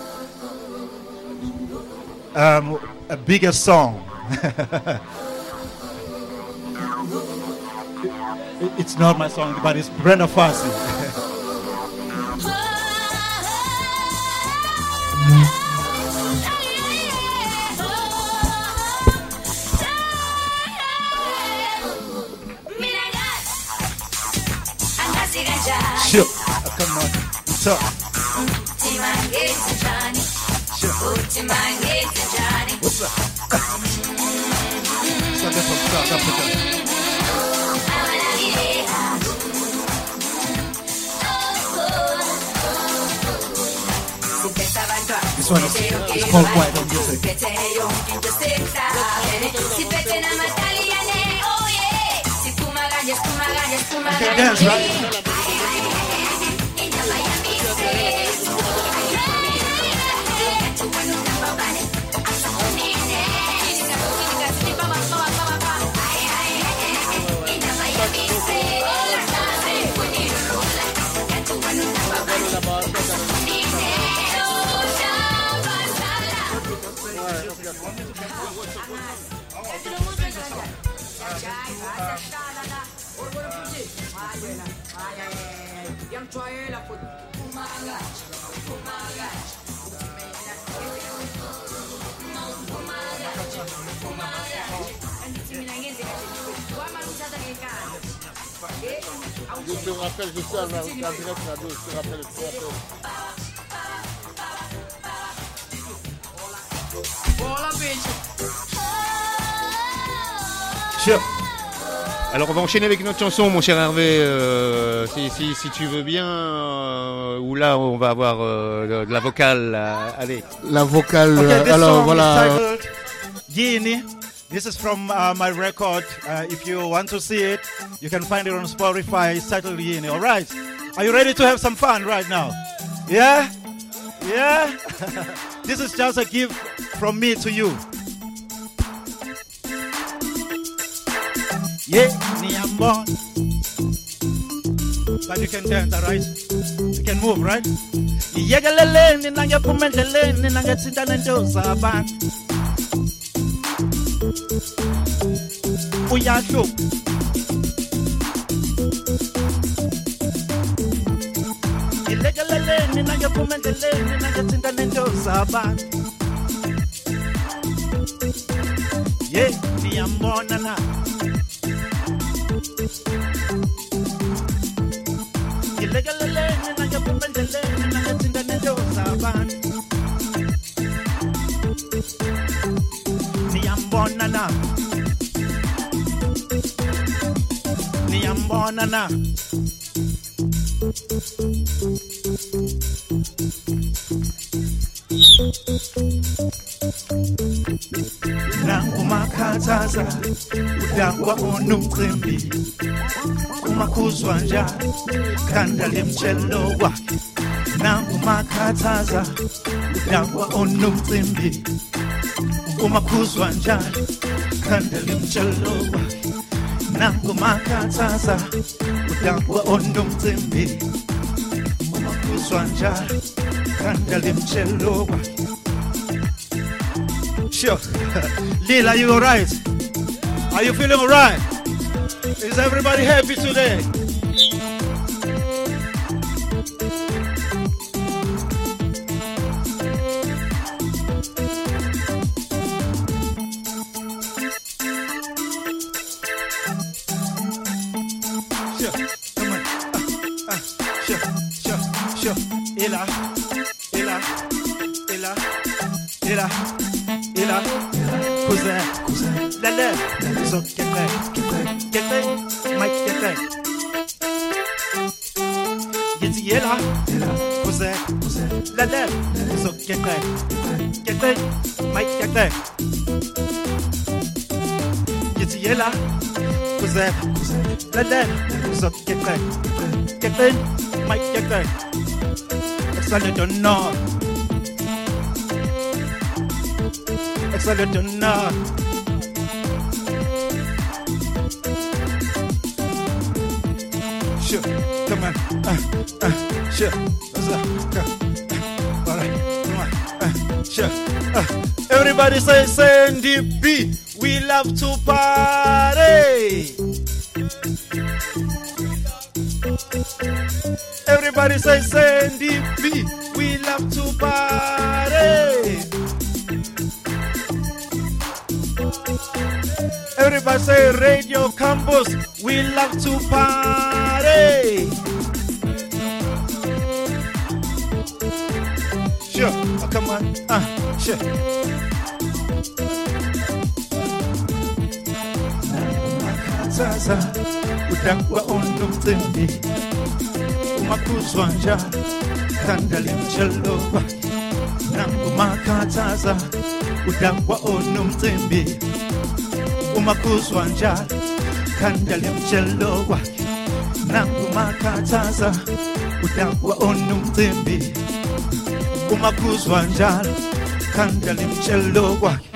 song. It's not my song, but it's Brenda Fassie. Sure. Come on. So. What's up? Something from South Africa. This one is called Kwaito music. You can dance, right? Je te rappelle, je suis en direct radio, je te rappelle. Sure. Alors on va enchaîner avec notre chanson, mon cher Hervé, si tu veux bien, où là on va avoir de la vocale, allez. La vocale, okay, alors voilà. Yini. This is from my record. If you want to see it, you can find it on Spotify. It's titled Yini. All right. Are you ready to have some fun right now? Yeah? Yeah? This is just a gift from me to you. Yeah, Niambon. But you can dance, alright? You can move, right? Yegalele, nanga pumelele, nanga tsindanendo zaban. Uyasho. Yegalele, nanga pumelele, nanga tsindanendo zaban. Yeah, Niambon na. Ilegalele, nanga pumelele, nanga tsindanendo zaban. Niambonana. Niambonana. Nangu makataza, udangwa onumqimbi. Umakuzwa njani, kandali mchelo wake. Nangu makataza, udangwa onumqimbi. Umakuzwa njani, kandali mchelo wake. Nangu makataza, udangwa onumqimbi. Umakuzwa njani, kandali mchelo wake. Sure. Lil, are you alright? Are you feeling alright? Is everybody happy today? Sure, come on. Sure. Ila. Cousin, lele, so get back, Mike get back. Get yella, cousin, lele, so get back, Mike get back. Get yella, cousin, lele, so get back, Mike get back. Excellent or not. Excellent or not. Sure, come on, sure, alright, come on, sure. Everybody say Sandy B, we love to party. Everybody say Sandy B, we love to party. Everybody say Radio Campus, we love to party. Sure, oh, come on, sure. Sasa, udakwa onumzimbi, umakuzwa njani, kandali mchelo wake. Nangu makataza, udakwa onumzimbi. Umakuzwa njani, kandali mchelo wake. Nangu makataza, udakwa onumzimbi. Umakuzwa njani, kandali mchelo wake.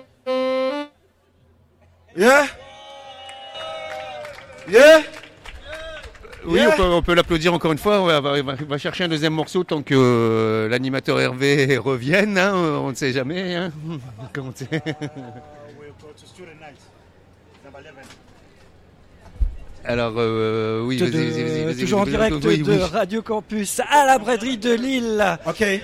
Yeah? Yeah? Oui, yeah. On peut l'applaudir encore une fois. On va chercher un deuxième morceau tant que l'animateur Hervé revienne. Hein, on ne sait jamais. Hein. Comment c'est? Alors, oui, vas-y. Toujours en direct de Radio Campus à la braderie de Lille. Okay.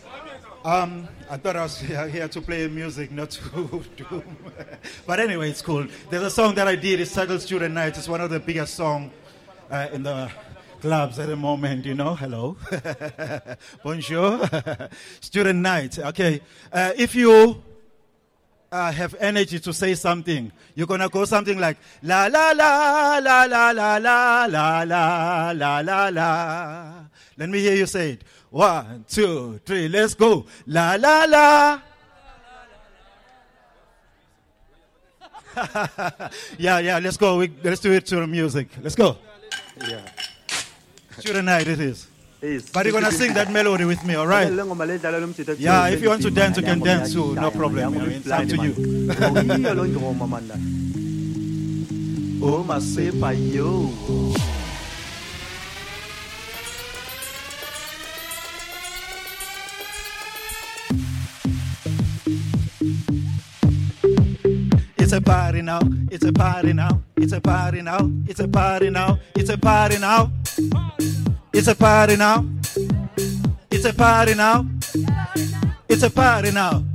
I thought I was here to play music, not to do. But anyway, it's cool. There's a song that I did. It's titled Student Night. It's one of the biggest songs in the clubs at the moment, you know. Hello. Bonjour. Student Night. Okay. If you have energy to say something, you're going to go something like la la la la la la la la la la la la. Let me hear you say it. 1, 2, 3, let's go. La la la. Yeah, let's go. Let's do it to the music. Let's go. Yeah. Sure night it is. But you're gonna sing that melody with me, all right? Yeah, if you want to dance, you can dance too, no problem. I mean, it's up to you. Oh, my sepa yo. It's a party now, it's a party now, it's a party now, it's a party now, it's a party now. It's a party now. It's a party now. It's a party now.